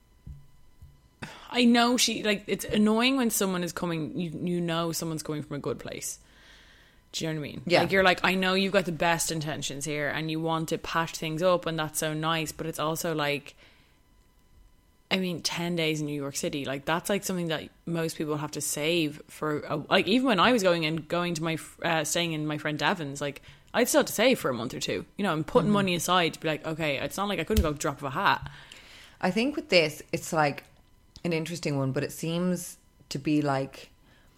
I know she like, it's annoying when someone is coming, you know someone's coming from a good place. Do you know what I mean? Yeah. Like, you're like, I know you've got the best intentions here and you want to patch things up, and that's so nice, but it's also like, I mean, 10 days in New York City, like that's like something that most people have to save for like, even when I was going to my staying in my friend Devon's, like I'd still have to save for a month or two, you know, and putting money aside to be like, okay, it's not like I couldn't go drop of a hat. I think with this, it's like an interesting one, but it seems to be like,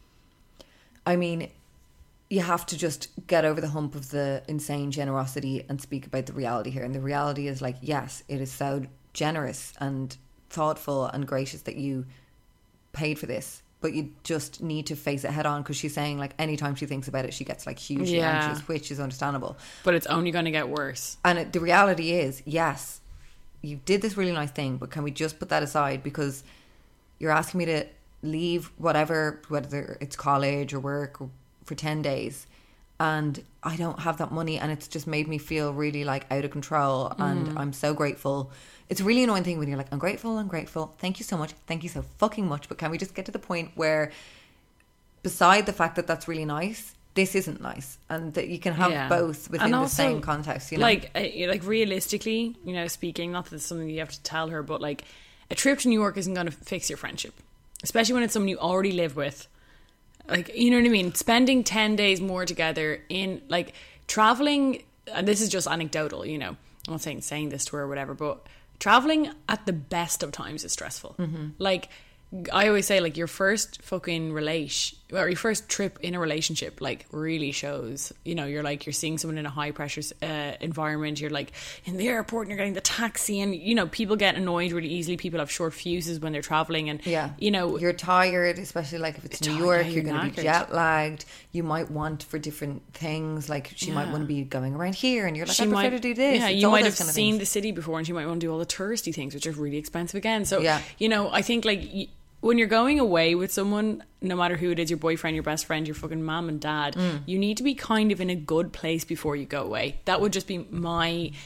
I mean, you have to just get over the hump of the insane generosity and speak about the reality here. And the reality is like, yes, it is so generous and thoughtful and gracious that you paid for this, but you just need to face it head on, because she's saying like anytime she thinks about it, she gets like hugely anxious, which is understandable. But it's only going to get worse. And the reality is, yes, you did this really nice thing, but can we just put that aside, because you're asking me to leave whatever, whether it's college or work, or for 10 days, and I don't have that money, and it's just made me feel really like out of control, and I'm so grateful. It's a really annoying thing when you're like, I'm grateful, thank you so much, thank you so fucking much, but can we just get to the point where, beside the fact that that's really nice, this isn't nice, and that you can have both within the same context, you know? Like realistically, you know, speaking, not that it's something you have to tell her, but like a trip to New York isn't going to fix your friendship, especially when it's someone you already live with. Like, you know what I mean? Spending 10 days more together in like traveling, and this is just anecdotal, you know, I'm not saying this to her or whatever, but traveling at the best of times is stressful. Like, I always say, like, your first fucking or your first trip in a relationship, like, really shows, you know, you're like, you're seeing someone in a high pressure environment, you're like in the airport and you're getting the taxi, and, you know, people get annoyed really easily, people have short fuses when they're traveling, and, you know, you're tired, especially like if it's New York, you're going to be jet lagged, you might want for different things, like she might want to be going around here, and you're like, I prefer to do this. Yeah, you might have seen the city before, and she might want to do all the touristy things, which are really expensive again. So, you know, I think like when you're going away with someone, no matter who it is, your boyfriend, your best friend, your fucking mom and dad, you need to be kind of in a good place before you go away. That would just be my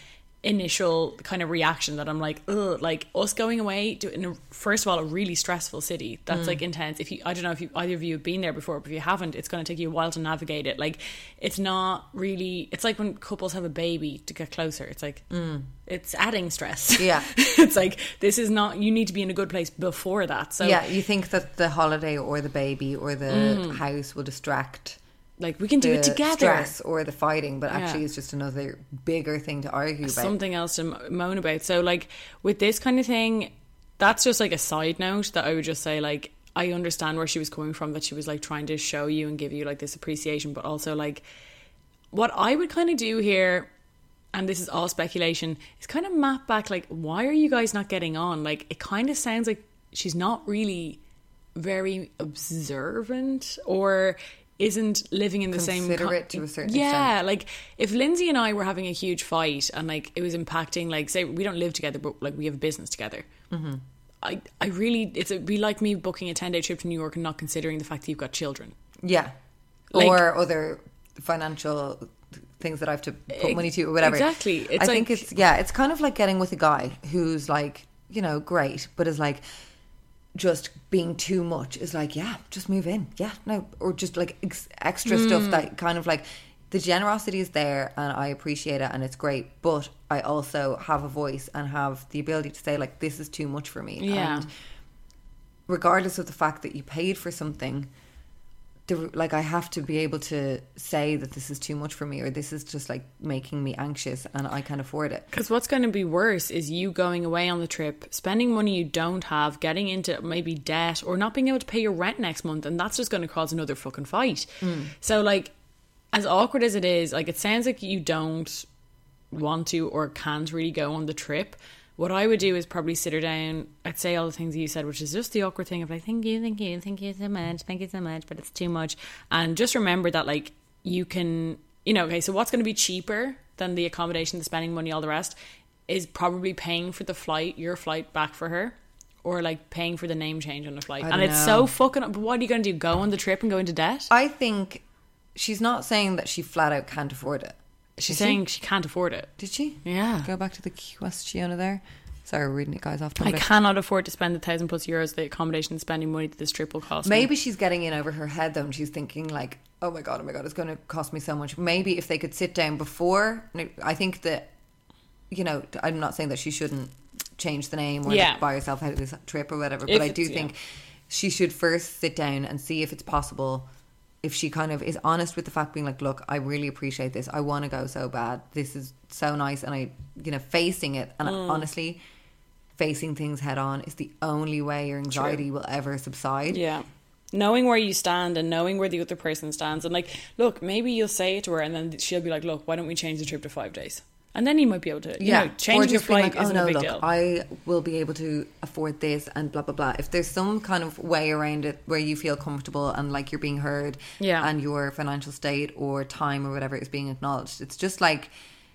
initial kind of reaction that I'm like, ugh, like us going away to, in a, first of all, a really stressful city that's like intense. If you, I don't know if you, either of you have been there before, but if you haven't, it's going to take you a while to navigate it. Like, it's not really, it's like when couples have a baby to get closer. It's like, it's adding stress. Yeah. It's like, this is not, you need to be in a good place before that. So yeah, you think that the holiday or the baby or the house will distract, like, we can do the it together. stress or the fighting, but actually it's just another bigger thing to argue about. Something else to moan about. So, like, with this kind of thing, that's just like a side note that I would just say, like, I understand where she was coming from, that she was like trying to show you and give you like this appreciation, but also like what I would kind of do here, and this is all speculation, is kind of map back, like, why are you guys not getting on? Like, it kind of sounds like she's not really very observant, or isn't living in the same considerate to a certain yeah extent. Like, if Lindsay and I were having a huge fight and like it was impacting, like, say we don't live together but like we have a business together, I really, it'd be like me booking a 10-day trip to New York and not considering the fact that you've got children. Yeah. Like, or other financial things that I have to put money to or whatever. Exactly. It's I like, think it's kind of like getting with a guy who's like, you know, great, but is like just being too much. Is like, yeah, just move in. Yeah, no. Or just like extra stuff that kind of like, the generosity is there and I appreciate it and it's great, but I also have a voice and have the ability to say, like, this is too much for me. Yeah. And regardless of the fact that you paid for something, like, I have to be able to say that this is too much for me, or this is just like making me anxious and I can't afford it. because what's going to be worse is you going away on the trip, spending money you don't have, getting into maybe debt, or not being able to pay your rent next month, and that's just going to cause another fucking fight. So, like, as awkward as it is, like, it sounds like you don't want to or can't really go on the trip. What I would do is probably sit her down. I'd say all the things that you said, which is just the awkward thing of like, thank you so much, but it's too much. And just remember that, like, you can, you know, okay, so what's going to be cheaper than the accommodation, the spending money, all the rest, is probably paying for the flight, your flight back for her, or like paying for the name change on the flight. And it's so fucking, but what are you going to do? Go on the trip and go into debt? I think she's not saying that she flat out can't afford it. She's saying she can't afford it. Did she? Yeah. Go back to the question there. Sorry, we're reading it, guys, off I Tumblr. cannot afford to spend €1,000+ the accommodation and spending money that this trip will cost me. Maybe she's getting in over her head though, and she's thinking like, oh my god, it's going to cost me so much. Maybe if they could sit down before, I think that, you know, I'm not saying that she shouldn't change the name or like buy herself out of this trip or whatever, but I do think she should first sit down and see if it's possible. If she kind of is honest with the fact, being like, look, I really appreciate this, I want to go so bad, this is so nice, and I, you know, facing it, and honestly, facing things head on is the only way your anxiety will ever subside. Yeah. Knowing where you stand and knowing where the other person stands, and like, look, maybe you'll say it to her and then she'll be like, look, why don't we change the trip to 5 days? And then you might be able to, you know, change your flight isn't a big deal. I will be able to afford this and blah, blah, blah. If there's some kind of way around it where you feel comfortable and like you're being heard, and your financial state or time or whatever is being acknowledged. It's just like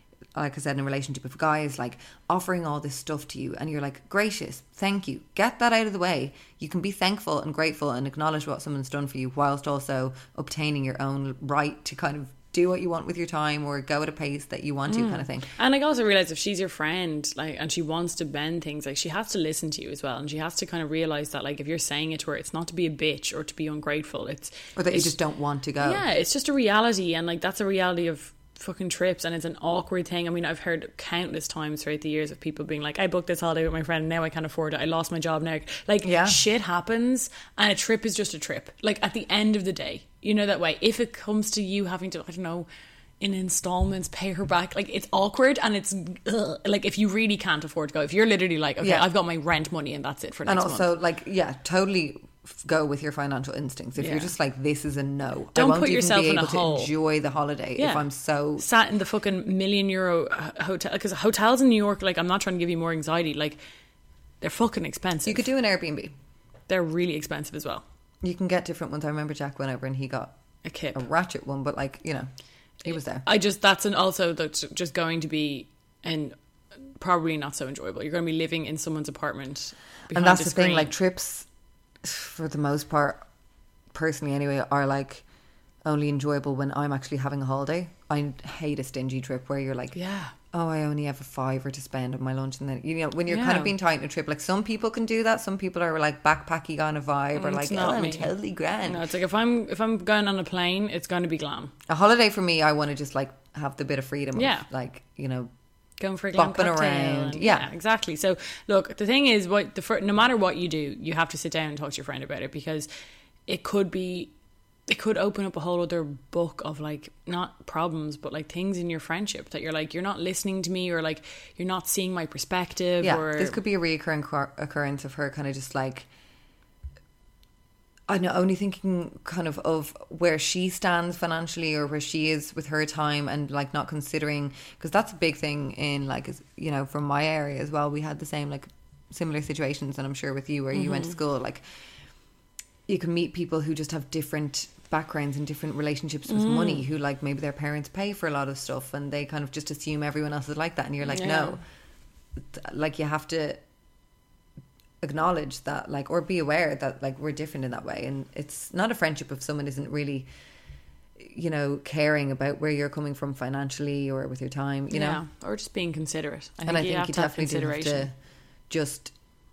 I said, in a relationship, if a guy is like offering all this stuff to you and you're like, gracious, thank you, get that out of the way. You can be thankful and grateful and acknowledge what someone's done for you, whilst also obtaining your own right to kind of do what you want with your time or go at a pace that you want to, kind of thing. And I also realise if she's your friend, like, and she wants to bend things, like, she has to listen to you as well, and she has to kind of realise that, like, if you're saying it to her, it's not to be a bitch or to be ungrateful, or that you just don't want to go. Yeah, it's just a reality, and like, that's a reality of fucking trips, and it's an awkward thing. I mean, I've heard countless times throughout the years of people being like, I booked this holiday with my friend and now I can't afford it, I lost my job now. Like, shit happens, and a trip is just a trip. Like, at the end of the day, you know, that way, if it comes to you having to, I don't know, in installments pay her back, like, it's awkward, and it's like, if you really can't afford to go, if you're literally like, okay, I've got my rent money and that's it for next month. And also like, totally go with your financial instincts. If you're just like, this is a no, don't I won't put yourself even be in a able hole to enjoy the holiday if I'm so sat in the fucking €1 million hotel, because hotels in New York, like, I'm not trying to give you more anxiety, like, they're fucking expensive. You could do an Airbnb. They're really expensive as well. You can get different ones. I remember Jack went over and he got a kip, a ratchet one, but like, you know, he was there. That's just going to be, and probably not so enjoyable. You're going to be living in someone's apartment behind and that's a the screen. thing, like, trips for the most part, personally anyway, are like only enjoyable when I'm actually having a holiday. I hate a stingy trip where you're like, oh, I only have a $5 to spend on my lunch, and then when you're kind of being tight in a trip, like some people can do that. Some people are like backpacky kind of vibe, or like, oh, I'm totally grand. No, it's like if I'm going on a plane, it's going to be glam. A holiday for me, I want to just like have the bit of freedom. Yeah, of, like going for a glam cocktail around. Yeah, exactly. So look, the thing is, no matter what you do, you have to sit down and talk to your friend about it, because it could open up a whole other book of like, not problems, but like things in your friendship that you're like, you're not listening to me, or like you're not seeing my perspective. Yeah, or this could be a reoccurring occurrence of her kind of just like, I know, only thinking kind of where she stands financially, or where she is with her time, and like not considering, because that's a big thing in like, from my area as well. We had the same like similar situations, and I'm sure with you where you went to school, like you can meet people who just have different backgrounds and different relationships with money, who like maybe their parents pay for a lot of stuff, and they kind of just assume everyone else is like that, and you're like, no, like you have to acknowledge that, like, or be aware that like we're different in that way. And it's not a friendship if someone isn't really caring about where you're coming from financially or with your time, you know, or just being considerate. I think you definitely do have to just,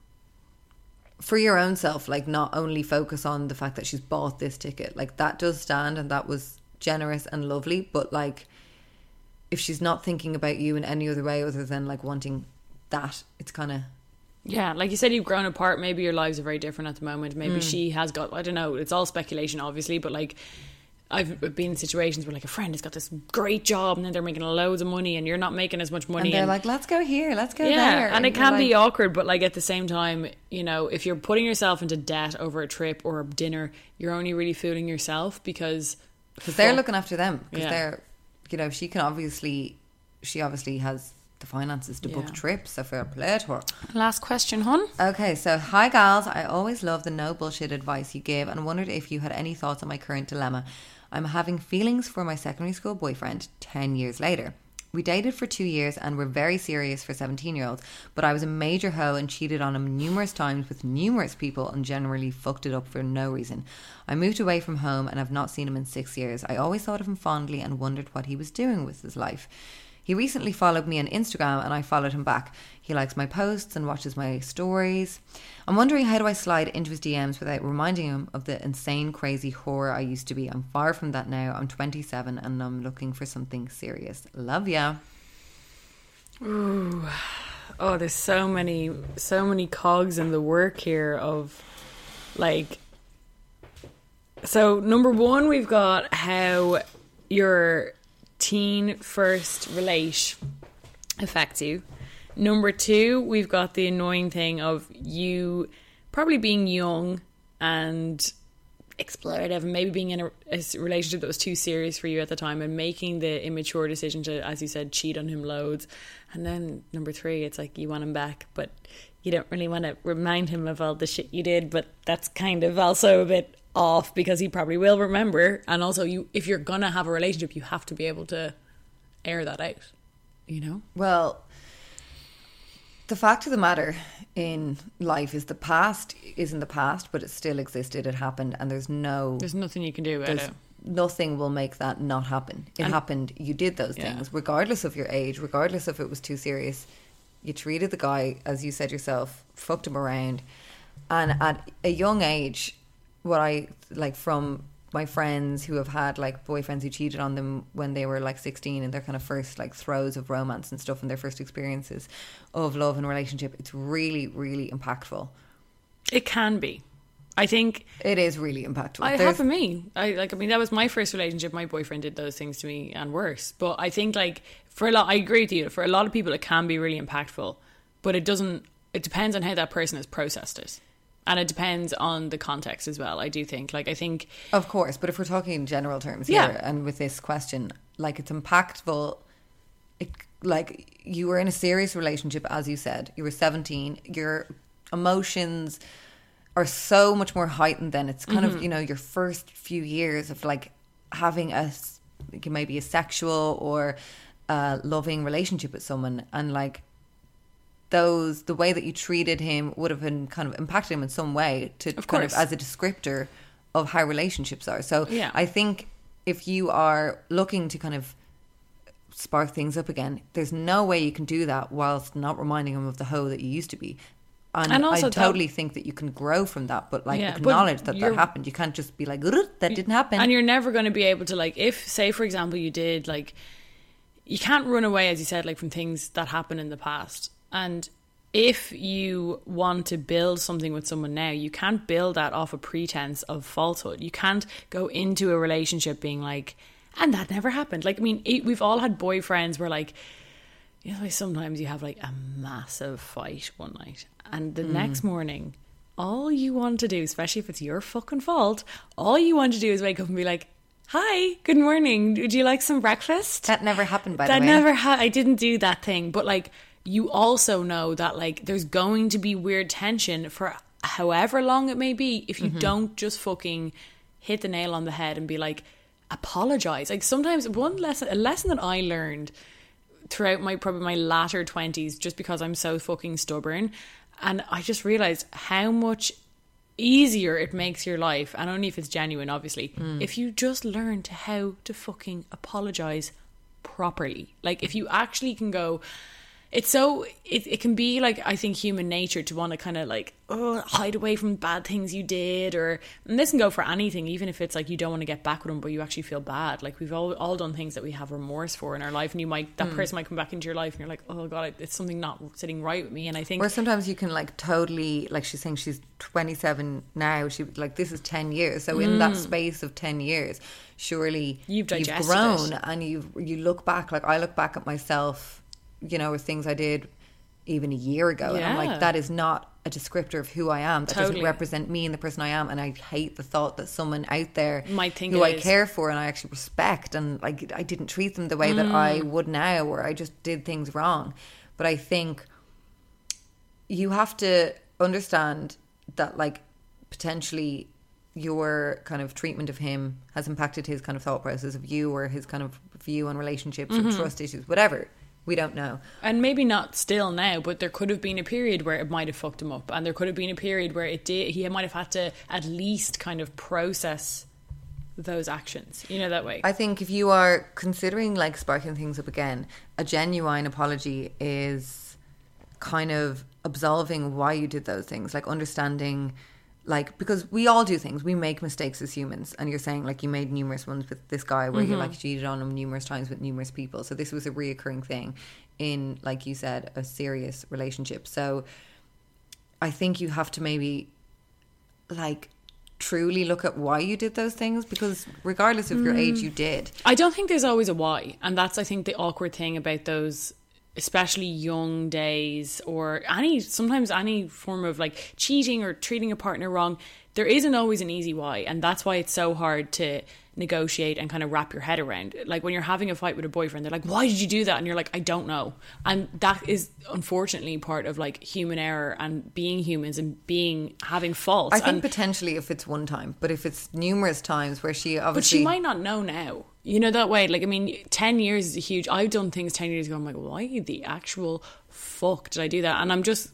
for your own self, like not only focus on the fact that she's bought this ticket, like that does stand and that was generous and lovely, but like if she's not thinking about you in any other way other than like wanting that, it's kind of, yeah, like you said, you've grown apart. Maybe your lives are very different at the moment. Maybe she has got, I don't know, it's all speculation obviously, but like I've been in situations where like a friend has got this great job and then they're making loads of money and you're not making as much money, and they're like, let's go here, let's go there. Yeah, and it can be awkward, but like at the same time, if you're putting yourself into debt over a trip or a dinner, you're only really fooling yourself, because they're looking after them, because they're, she obviously has the finances to book trips, so fair play to her. Last question, hon. Okay, so hi gals, I always love the no bullshit advice you give, and wondered if you had any thoughts on my current dilemma. I'm having feelings for my secondary school boyfriend 10 years later. We dated for 2 years and were very serious for 17-year-olds, but I was a major hoe and cheated on him numerous times with numerous people and generally fucked it up for no reason. I moved away from home and have not seen him in 6 years. I always thought of him fondly and wondered what he was doing with his life. He recently followed me on Instagram and I followed him back. He likes my posts and watches my stories. I'm wondering, how do I slide into his DMs without reminding him of the insane, crazy whore I used to be? I'm far from that now. I'm 27 and I'm looking for something serious. Love ya. Ooh. Oh, there's so many cogs in the work here of like. So number one, we've got how your teen first relate affects you. Number two, we've got the annoying thing of you probably being young and explorative and maybe being in a relationship that was too serious for you at the time and making the immature decision to, as you said, cheat on him loads. And then number three, it's like you want him back, but you don't really want to remind him of all the shit you did, but that's kind of also a bit off because he probably will remember. And also, if you're gonna have a relationship, you have to be able to air that out, Well, the fact of the matter in life is the past isn't the past, but it still existed, it happened, and there's nothing you can do about it. Nothing will make that not happen. It happened, you did those things, regardless of your age, regardless if it was too serious. You treated the guy, as you said yourself, fucked him around, and at a young age, what I like from my friends who have had like boyfriends who cheated on them when they were like 16 in their kind of first like throes of romance and stuff, and their first experiences of love and relationship, it's really, really impactful. It can be. I think it is really impactful. It happened to me. That was my first relationship. My boyfriend did those things to me and worse. But I think like I agree with you. For a lot of people, it can be really impactful, but it depends on how that person has processed it. And it depends on the context as well, I do think. Like, I think... Of course, but if we're talking in general terms here, and with this question, like, it's impactful. Like, you were in a serious relationship, as you said. You were 17. Your emotions are so much more heightened then. It's kind of, your first few years of, like, having maybe a sexual or loving relationship with someone. And, like, the way that you treated him would have been kind of impacted him in some way to kind of as a descriptor of how relationships are. So I think if you are looking to kind of spark things up again. There's no way you can do that whilst not reminding him of the hoe that you used to be. And also I totally think that you can grow from that, but like Yeah, acknowledge but that happened. You can't just be like, that didn't happen. And you're never going to be able to, like, if, say, for example, you did, like, you can't run away, as you said, like, from things that happened in the past. And if you want to build something with someone now, you can't build that off a pretense of falsehood. You can't go into a relationship being like, and that never happened. Like, I mean, we've all had boyfriends where, like, you know, sometimes you have like a massive fight one night, and the next morning, all you want to do, especially if it's your fucking fault, all you want to do is wake up and be like, hi, good morning, would you like some breakfast? That never happened, by the That way. never I didn't do that thing. But like, you also know that like there's going to be weird tension for however long it may be if you don't just fucking hit the nail on the head and be like, apologize. Like, sometimes a lesson that I learned throughout probably my latter 20s, just because I'm so fucking stubborn, and I just realized how much easier it makes your life, and only if it's genuine, obviously, if you just learn how to fucking apologize properly. Like, if you actually can go, it can be like, I think, human nature to want to kind of like hide away from bad things you did, and this can go for anything, even if it's like you don't want to get back with them but you actually feel bad. Like, we've all done things that we have remorse for in our life, and that person might come back into your life and you're like, oh god, it's something not sitting right with me. And I think, or sometimes you can like totally, like, she's saying she's 27 now, she like, this is 10 years, so in that space of 10 years surely you've grown it. And you look back, like I look back at myself, you know, with things I did even a year ago, and I'm like, that is not a descriptor of who I am. That doesn't represent me and the person I am. And I hate the thought that someone out there might think who I care for and I actually respect, and like, I didn't treat them the way that I would now, or I just did things wrong. But I think you have to understand that, like, potentially your kind of treatment of him has impacted his kind of thought process of you, or his kind of view on relationships or trust issues, whatever. We don't know. And maybe not still now, but there could have been a period where it might have fucked him up, and there could have been a period where he might have had to at least kind of process those actions, you know, that way. I think if you are considering like sparking things up again, a genuine apology is kind of absolving why you did those things, like understanding, like, because we all do things, we make mistakes as humans, and you're saying like you made numerous ones with this guy where you like cheated on him numerous times with numerous people, so this was a reoccurring thing in, like you said, a serious relationship. So I think you have to maybe like truly look at why you did those things, because regardless of your age, you did. I don't think there's always a why, and that's, I think, the awkward thing about those, especially young days, or sometimes any form of like cheating or treating a partner wrong. There isn't always an easy why, and that's why it's so hard to negotiate and kind of wrap your head around. Like, when you're having a fight with a boyfriend, they're like, why did you do that? And you're like, I don't know. And that is unfortunately part of like human error and being humans and having faults. I think potentially if it's one time, but if it's numerous times where she obviously... But she might not know now. You know, that way. Like, I mean, 10 years is a huge... I've done things 10 years ago, I'm like, why the actual fuck did I do that? And I'm just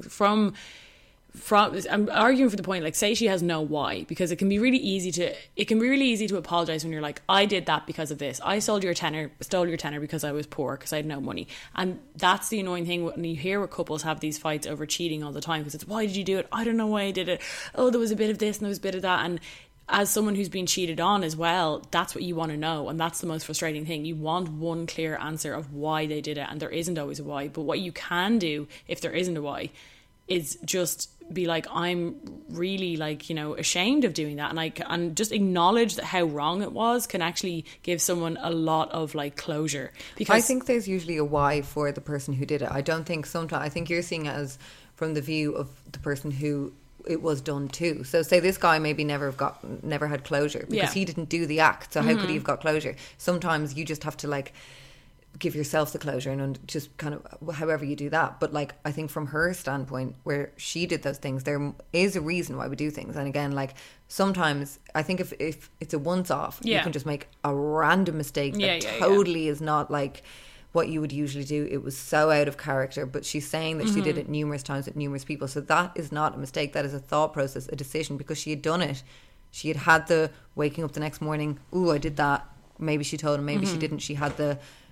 I'm arguing for the point, like, say she has no why, because it can be really easy to apologize when you're like, I did that because of this. I stole your tenner because I was poor, because I had no money. And that's the annoying thing when you hear couples have these fights over cheating all the time, because it's, why did you do it? I don't know why I did it. Oh, there was a bit of this and there was a bit of that. And as someone who's been cheated on as well, that's what you want to know, and that's the most frustrating thing. You want one clear answer of why they did it, and there isn't always a why. But what you can do, if there isn't a why, is just be like, I'm really, like, you know, ashamed of doing that, and just acknowledge that how wrong it was can actually give someone a lot of like closure. Because I think there's usually a why for the person who did it. I don't think sometimes, I think you're seeing it as from the view of the person who it was done to. So say this guy maybe never had closure because he didn't do the act, so how could he have got closure? Sometimes you just have to like give yourself the closure and just kind of however you do that. But like, I think from her standpoint, where she did those things, there is a reason why we do things. And again, like, sometimes I think if it's a once off, you can just make a random mistake that totally is not like what you would usually do. It was so out of character, but she's saying that she did it numerous times with numerous people, so that is not a mistake. That is a thought process, a decision, because she had done it. She had the waking up the next morning, ooh, I did that. Maybe she told him, maybe she didn't. She had the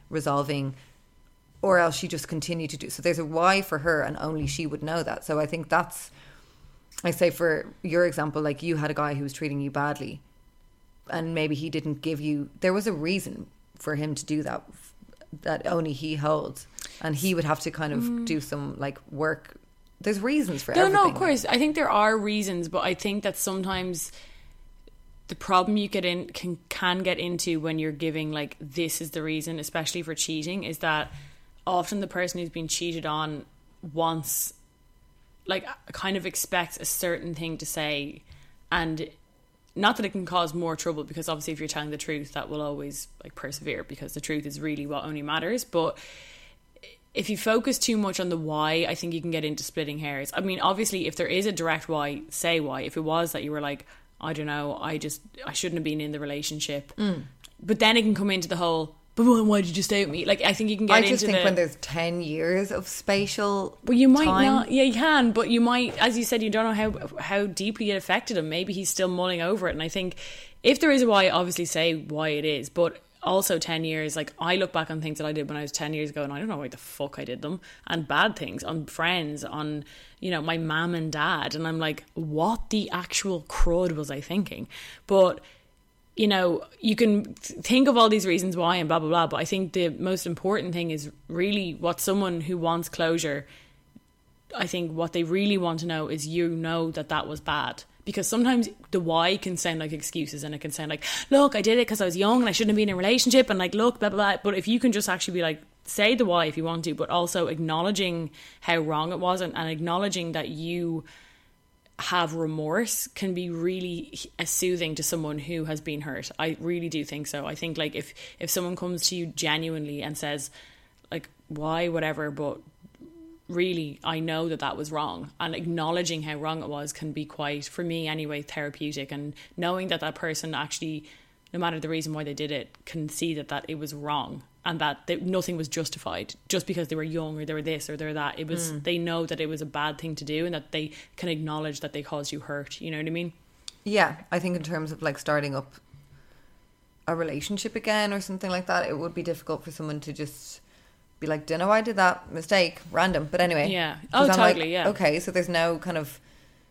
resolving, or else she just continued to do. So there's a why for her, and only she would know that. So I think that's, I say for your example, like you had a guy who was treating you badly, and maybe he didn't give you, there was a reason for him to do that, that only he holds, and he would have to kind of do some like work. There's reasons for everything. No, of course. I think there are reasons, but I think that sometimes the problem you can get into when you're giving like, this is the reason, especially for cheating, is that often the person who's been cheated on wants, like, kind of expects a certain thing to say, and not that it can cause more trouble, because obviously if you're telling the truth, that will always like persevere, because the truth is really what only matters. But if you focus too much on the why, I think you can get into splitting hairs. I mean, obviously, if there is a direct why, say why. If it was that you were like, I don't know, I shouldn't have been in the relationship. But then it can come into the whole, but why did you stay with me? Like, I think you can get into I just think when there's 10 years of spatial But you might time, not, yeah, you can, but you might, as you said, you don't know how deeply it affected him. Maybe he's still mulling over it. And I think if there is a why, obviously say why it is. But also 10 years, like, I look back on things that I did when I was 10 years ago, and I don't know why the fuck I did them, and bad things on friends, on, you know, my mum and dad, and I'm like, what the actual crud was I thinking? But, you know, you can think of all these reasons why and blah blah blah, but I think the most important thing is really what someone who wants closure, I think what they really want to know is, you know, that was bad. Because sometimes the why can sound like excuses, and it can sound like, look, I did it because I was young and I shouldn't have been in a relationship, and like, look, blah, blah, blah. But if you can just actually be like, say the why if you want to, but also acknowledging how wrong it was, and acknowledging that you have remorse, can be really soothing to someone who has been hurt. I really do think so. I think like if someone comes to you genuinely and says like, why, whatever, but really, I know that was wrong, and acknowledging how wrong it was can be quite, for me anyway, therapeutic. And knowing that person actually, no matter the reason why they did it, can see that it was wrong, and that nothing was justified just because they were young or they were this or they were that. It was, they know that it was a bad thing to do, and that they can acknowledge that they caused you hurt. You know what I mean? Yeah, I think in terms of like starting up a relationship again or something like that, it would be difficult for someone to just be like, don't know why I did that, mistake, random. But anyway, yeah, oh, totally, like, yeah. Okay, so there's no kind of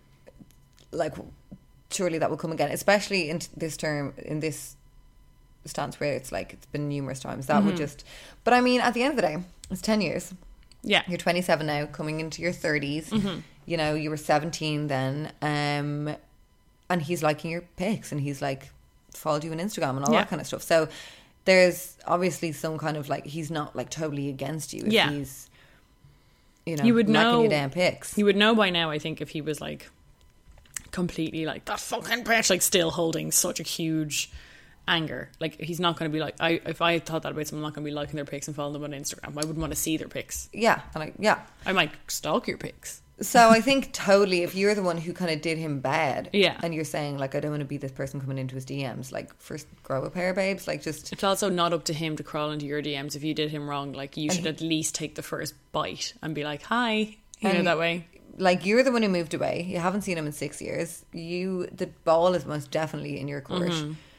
like, surely that will come again, especially in this term, in this stance where it's like, it's been numerous times. That would just, but I mean, at the end of the day, it's 10 years. Yeah, you're 27 now, coming into your 30s. You know, you were 17 then, and he's liking your pics, and he's like followed you on Instagram and all that kind of stuff. So there's obviously some kind of like, he's not like totally against you if he's, you know, liking your damn pics. You would know by now, I think, if he was like completely like, that fucking bitch, like still holding such a huge anger. Like, he's not going to be like, if I thought that about someone, I'm not going to be liking their pics and following them on Instagram. I wouldn't want to see their pics. Yeah, and I might stalk your pics. So I think totally, if you're the one who kind of did him bad, yeah, and you're saying like, I don't want to be this person coming into his DMs, like, first grow a pair, babes. Like, just, it's also not up to him to crawl into your DMs if you did him wrong. Like, you should at least take the first bite and be like, hi, you know, that way. Like, you're the one who moved away. You haven't seen him in 6 years. The ball is most definitely in your court.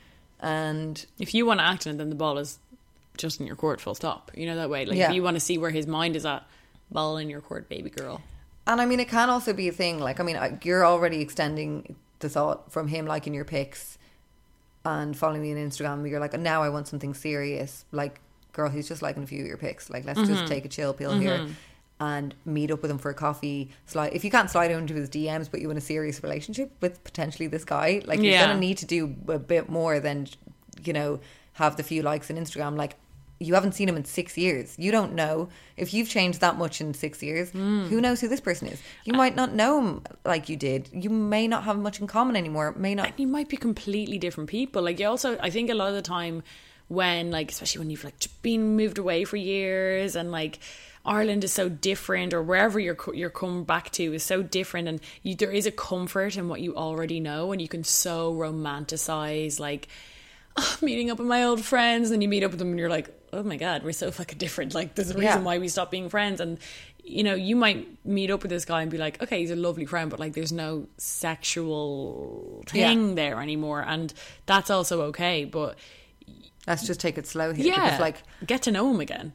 And if you want to act on it, then the ball is just in your court, full stop. You know, that way. Like, if you want to see where his mind is at, ball in your court, baby girl. And I mean, it can also be a thing, like, I mean, you're already extending the thought from him liking your pics and following me on Instagram. You're like, now I want something serious. Like, girl, he's just liking a few of your pics. Like, let's just take a chill pill here and meet up with him for a coffee. If you can't slide into his DMs, but you want a serious relationship with potentially this guy, like, you're going to need to do a bit more than, you know, have the few likes on Instagram. Like, you haven't seen him in 6 years. You don't know. If you've changed that much in 6 years, who knows who this person is? You might not know him like you did. You may not have much in common anymore. You might be completely different people. Like, you also, I think a lot of the time when, like, especially when you've like been moved away for years, and like Ireland is so different, or wherever you're come back to is so different, and there is a comfort in what you already know, and you can so romanticize like, meeting up with my old friends, and then you meet up with them and you're like, oh my god, we're so fucking different. Like, there's a reason why we stopped being friends. And, you know, you might meet up with this guy and be like, okay, he's a lovely friend, but like, there's no sexual thing there anymore, and that's also okay. But Let's just take it slow here. Yeah, Because, like, get to know him again.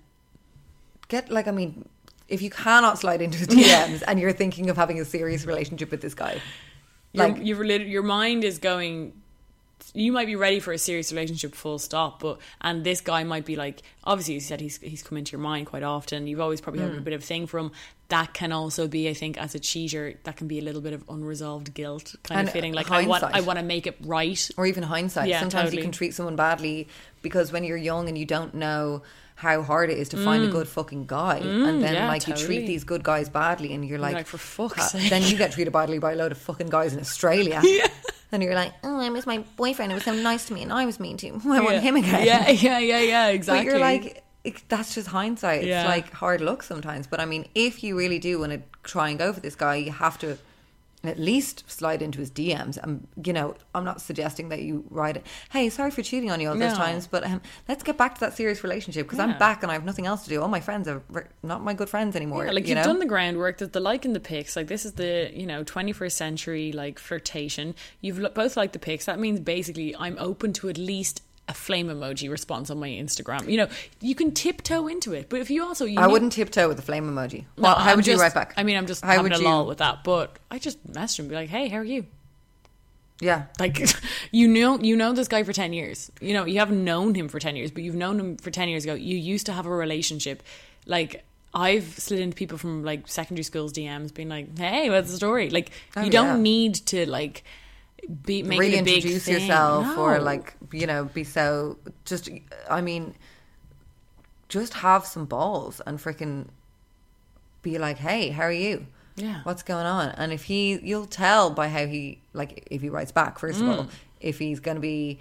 if you cannot slide into his DMs and you're thinking of having a serious relationship with this guy, like, your mind is going. You might be ready for a serious relationship, full stop. And this guy might be like, obviously, you said he's come into your mind quite often. You've always probably had a bit of a thing for him. That can also be, I think, as a cheater, that can be a little bit of unresolved guilt, kind of feeling like I want to make it right, or even hindsight. Yeah, Sometimes totally. you can treat someone badly because when you're young and you don't know how hard it is to find a good fucking guy, and then yeah, like you totally. treat these good guys badly, and you're like for fuck's sake. then you get treated badly by a load of fucking guys in Australia. Yeah. And you're like, oh, I miss my boyfriend. It was so nice to me, and I was mean to him. I want him again. Yeah, exactly. But you're like, that's just hindsight. Yeah. It's like hard luck sometimes. But I mean, if you really do want to try and go for this guy, you have to at least slide into his DMs. And, you know, I'm not suggesting that you write it, hey, sorry for cheating on you all those No. times, but let's get back to that serious relationship, because I'm back and I have nothing else to do. All my friends are not my good friends anymore. Yeah, like you you've know? done the groundwork. There's the like and the pics. Like this is the 21st century like flirtation. You've both liked the pics. That means basically I'm open to at least a flame emoji response on my Instagram. You know, you can tiptoe into it, but if you also I wouldn't tiptoe with the flame emoji. Well, how I'm would you just- write back? I mean, I'm just How having would a you- lull with that, but I just message him and be like, hey, how are you? Yeah. Like, you know this guy for 10 years. You know, you haven't known him for 10 years, but you've known him for 10 years ago. You used to have a relationship. Like, I've slid into people from, like, secondary school's DMs being like, hey, what's the story? Like, you don't need to, like, make really it a big introduce thing. yourself No. or, like, you know, be so... Just, I mean, just have some balls and freaking be like, hey, how are you? Yeah. What's going on? And if you'll tell by how he, like, if he writes back, first of all, if he's going to be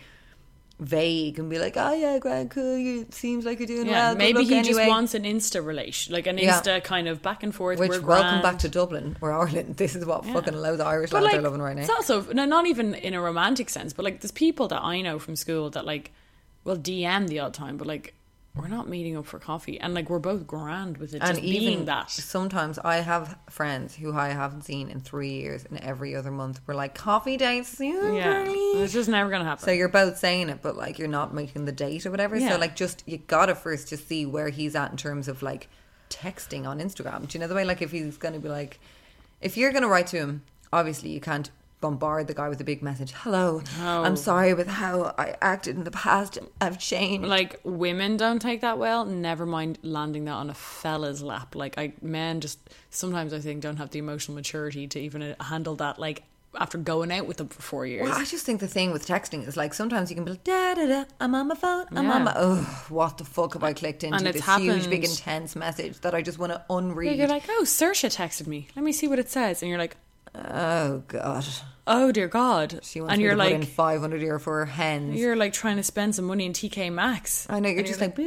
vague and be like, oh yeah, grand, cool, it seems like you're doing Yeah, well. Good maybe luck he anyway. just wants an Insta relation, like an Yeah. Insta kind of back and forth. Which, we're welcome grand. back to Dublin or Ireland. This is what fucking loads of Irish lads are loving right now. It's also not even in a romantic sense, but like there's people that I know from school that like will DM the odd time, but like we're not meeting up for coffee, and like we're both grand with it. And just being even that. sometimes I have friends who I haven't seen in 3 years, and every other month we're like, coffee dates soon, Yeah, girlie." it's just never gonna happen. So you're both saying it, but like you're not making the date or whatever. Yeah. So like just you gotta first just see where he's at in terms of like texting on Instagram. Do you know the way, like, if he's gonna be like, if you're gonna write to him, obviously you can't bombard the guy with a big message. Hello, I'm sorry with how I acted in the past. I've changed. Like women don't take that well. Never mind landing that on a fella's lap. Like men just sometimes I think don't have the emotional maturity to even handle that. Like after going out with them for 4 years. Well, I just think the thing with texting is like sometimes you can be like, da da da, I'm on my phone, I'm on Yeah. my... Oh, what the fuck have I clicked into? And it's This huge, happened- big, intense message that I just want to unread. You're like, oh, Saoirse texted me. Let me see what it says. And you're like, Oh, God. oh dear God. She wants and me you're to like, put in 500 euro for her hens. you're like trying to spend some money in TK Maxx. I know, you're And just like, like...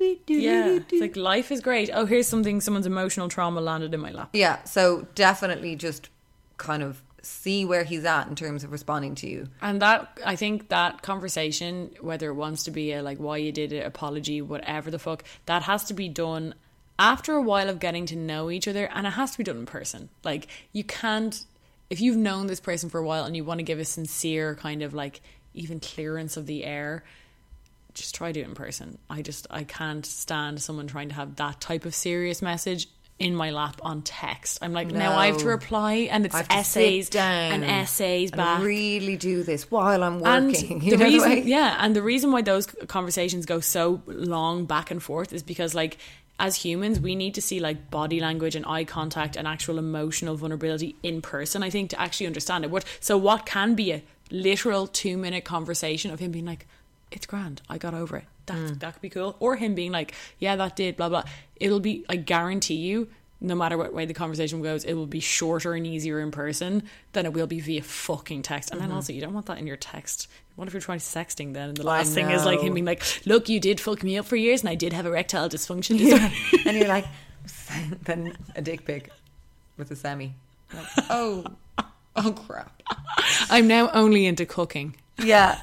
yeah. It's like life is great. Oh, here's something. Someone's emotional trauma landed in my lap. Yeah, so definitely just kind of see where he's at in terms of responding to you. And that, I think that conversation, whether it wants to be a like why you did it, apology, whatever the fuck, that has to be done after a while of getting to know each other, and it has to be done in person. Like you can't, if you've known this person for a while and you want to give a sincere kind of like even clearance of the air, just try to do it in person. I can't stand someone trying to have that type of serious message in my lap on text. I'm like, now I have to No. reply, and it's I have to essays sit down and essays back. and really do this while I'm And working. the You know the reason, way? yeah, and the reason why those conversations go so long back and forth is because, like, as humans, we need to see like body language and eye contact and actual emotional vulnerability in person, I think, to actually understand it. What can be a literal 2-minute conversation of him being like, it's grand, I got over it. That could be cool. Or him being like, yeah, that did, blah, blah. It'll be, I guarantee you, no matter what way the conversation goes, it will be shorter and easier in person than it will be via fucking text. And then also, you don't want that in your text. What if you're trying sexting then? And the last thing is like him being like, look, you did fuck me up for years and I did have erectile dysfunction. Yeah. And you're like, then a dick pic with a semi. Like, oh crap. I'm now only into cooking. Yeah.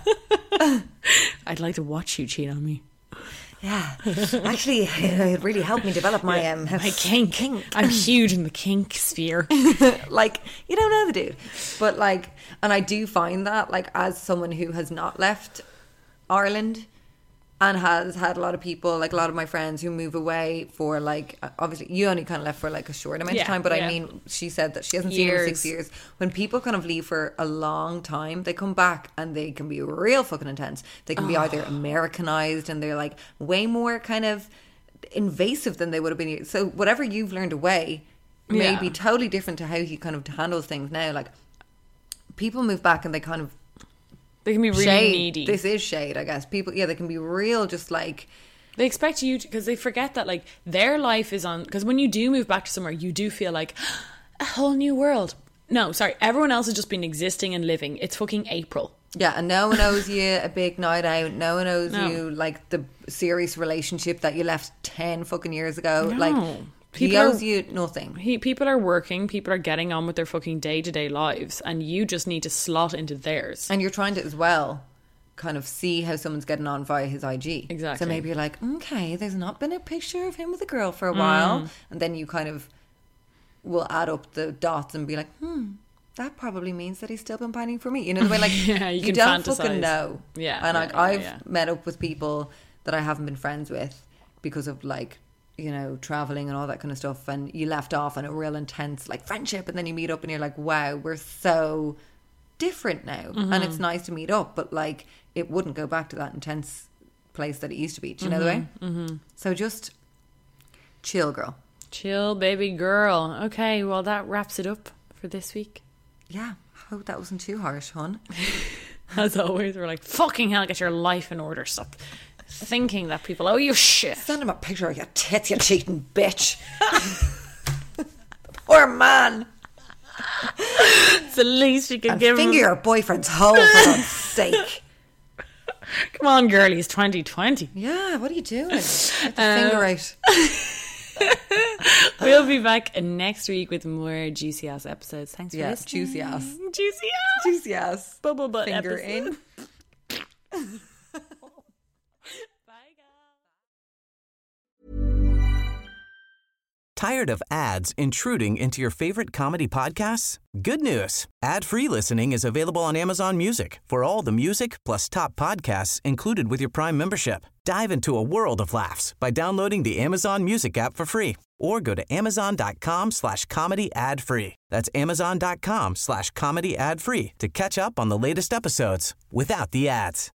I'd like to watch you cheat on me. Yeah. Actually, it really helped me develop my My kink. I'm huge in the kink sphere. like, you don't know the dude. But like, and I do find that, like, as someone who has not left Ireland, and has had a lot of people, like a lot of my friends who move away for like, obviously you only kind of left for like a short amount of time, but I mean, she said that she hasn't seen him in 6 years. When people kind of leave for a long time, they come back and they can be real fucking intense. They can be either Americanized and they're like way more kind of invasive than they would have been. So whatever you've learned away may be totally different to how he kind of handles things now. Like, people move back and they kind of, they can be really needy. This is shade, I guess. People, they can be real, just like... They expect you to, because they forget that, like, their life is on... Because when you do move back to somewhere, you do feel like a whole new world. No, sorry. Everyone else has just been existing and living. It's fucking April. Yeah, and no one owes you a big night out. No one owes you, like, the serious relationship that you left 10 fucking years ago. No. Like... He owes you nothing. People are working, people are getting on with their fucking day-to-day lives, and you just need to slot into theirs. And you're trying to, as well, kind of see how someone's getting on via his IG. Exactly. So maybe you're like, okay, there's not been a picture of him with a girl for a while. And then you kind of will add up the dots and be like, that probably means that he's still been pining for me. You know the way, like, you don't fantasize. fucking know. Yeah. And like, I've met up with people that I haven't been friends with because of, like, you know, traveling and all that kind of stuff, and you left off on a real intense like friendship, and then you meet up and you're like, wow, we're so different now. And it's nice to meet up, but like, it wouldn't go back to that intense place that it used to be. Do you know the way? So just chill, girl. Chill, baby girl. Okay, well, that wraps it up for this week. Yeah, hope that wasn't too harsh, hon. As always, we're like, fucking hell, get your life in order. Stop thinking that people owe you shit. Send him a picture of your tits, you cheating bitch. Poor man. It's the least you can give him. Finger your boyfriend's hole, for God's sake. Come on, girl, he's 2020. Yeah, what are you doing? Get the finger out. We'll be back next week with more juicy ass episodes. Thanks for listening. Juicy ass. Juicy ass. Juicy ass. Bubble butt finger episode. in. Tired of ads intruding into your favorite comedy podcasts? Good news. Ad-free listening is available on Amazon Music for all the music plus top podcasts included with your Prime membership. Dive into a world of laughs by downloading the Amazon Music app for free or go to amazon.com/comedy ad-free. That's amazon.com/comedy ad-free to catch up on the latest episodes without the ads.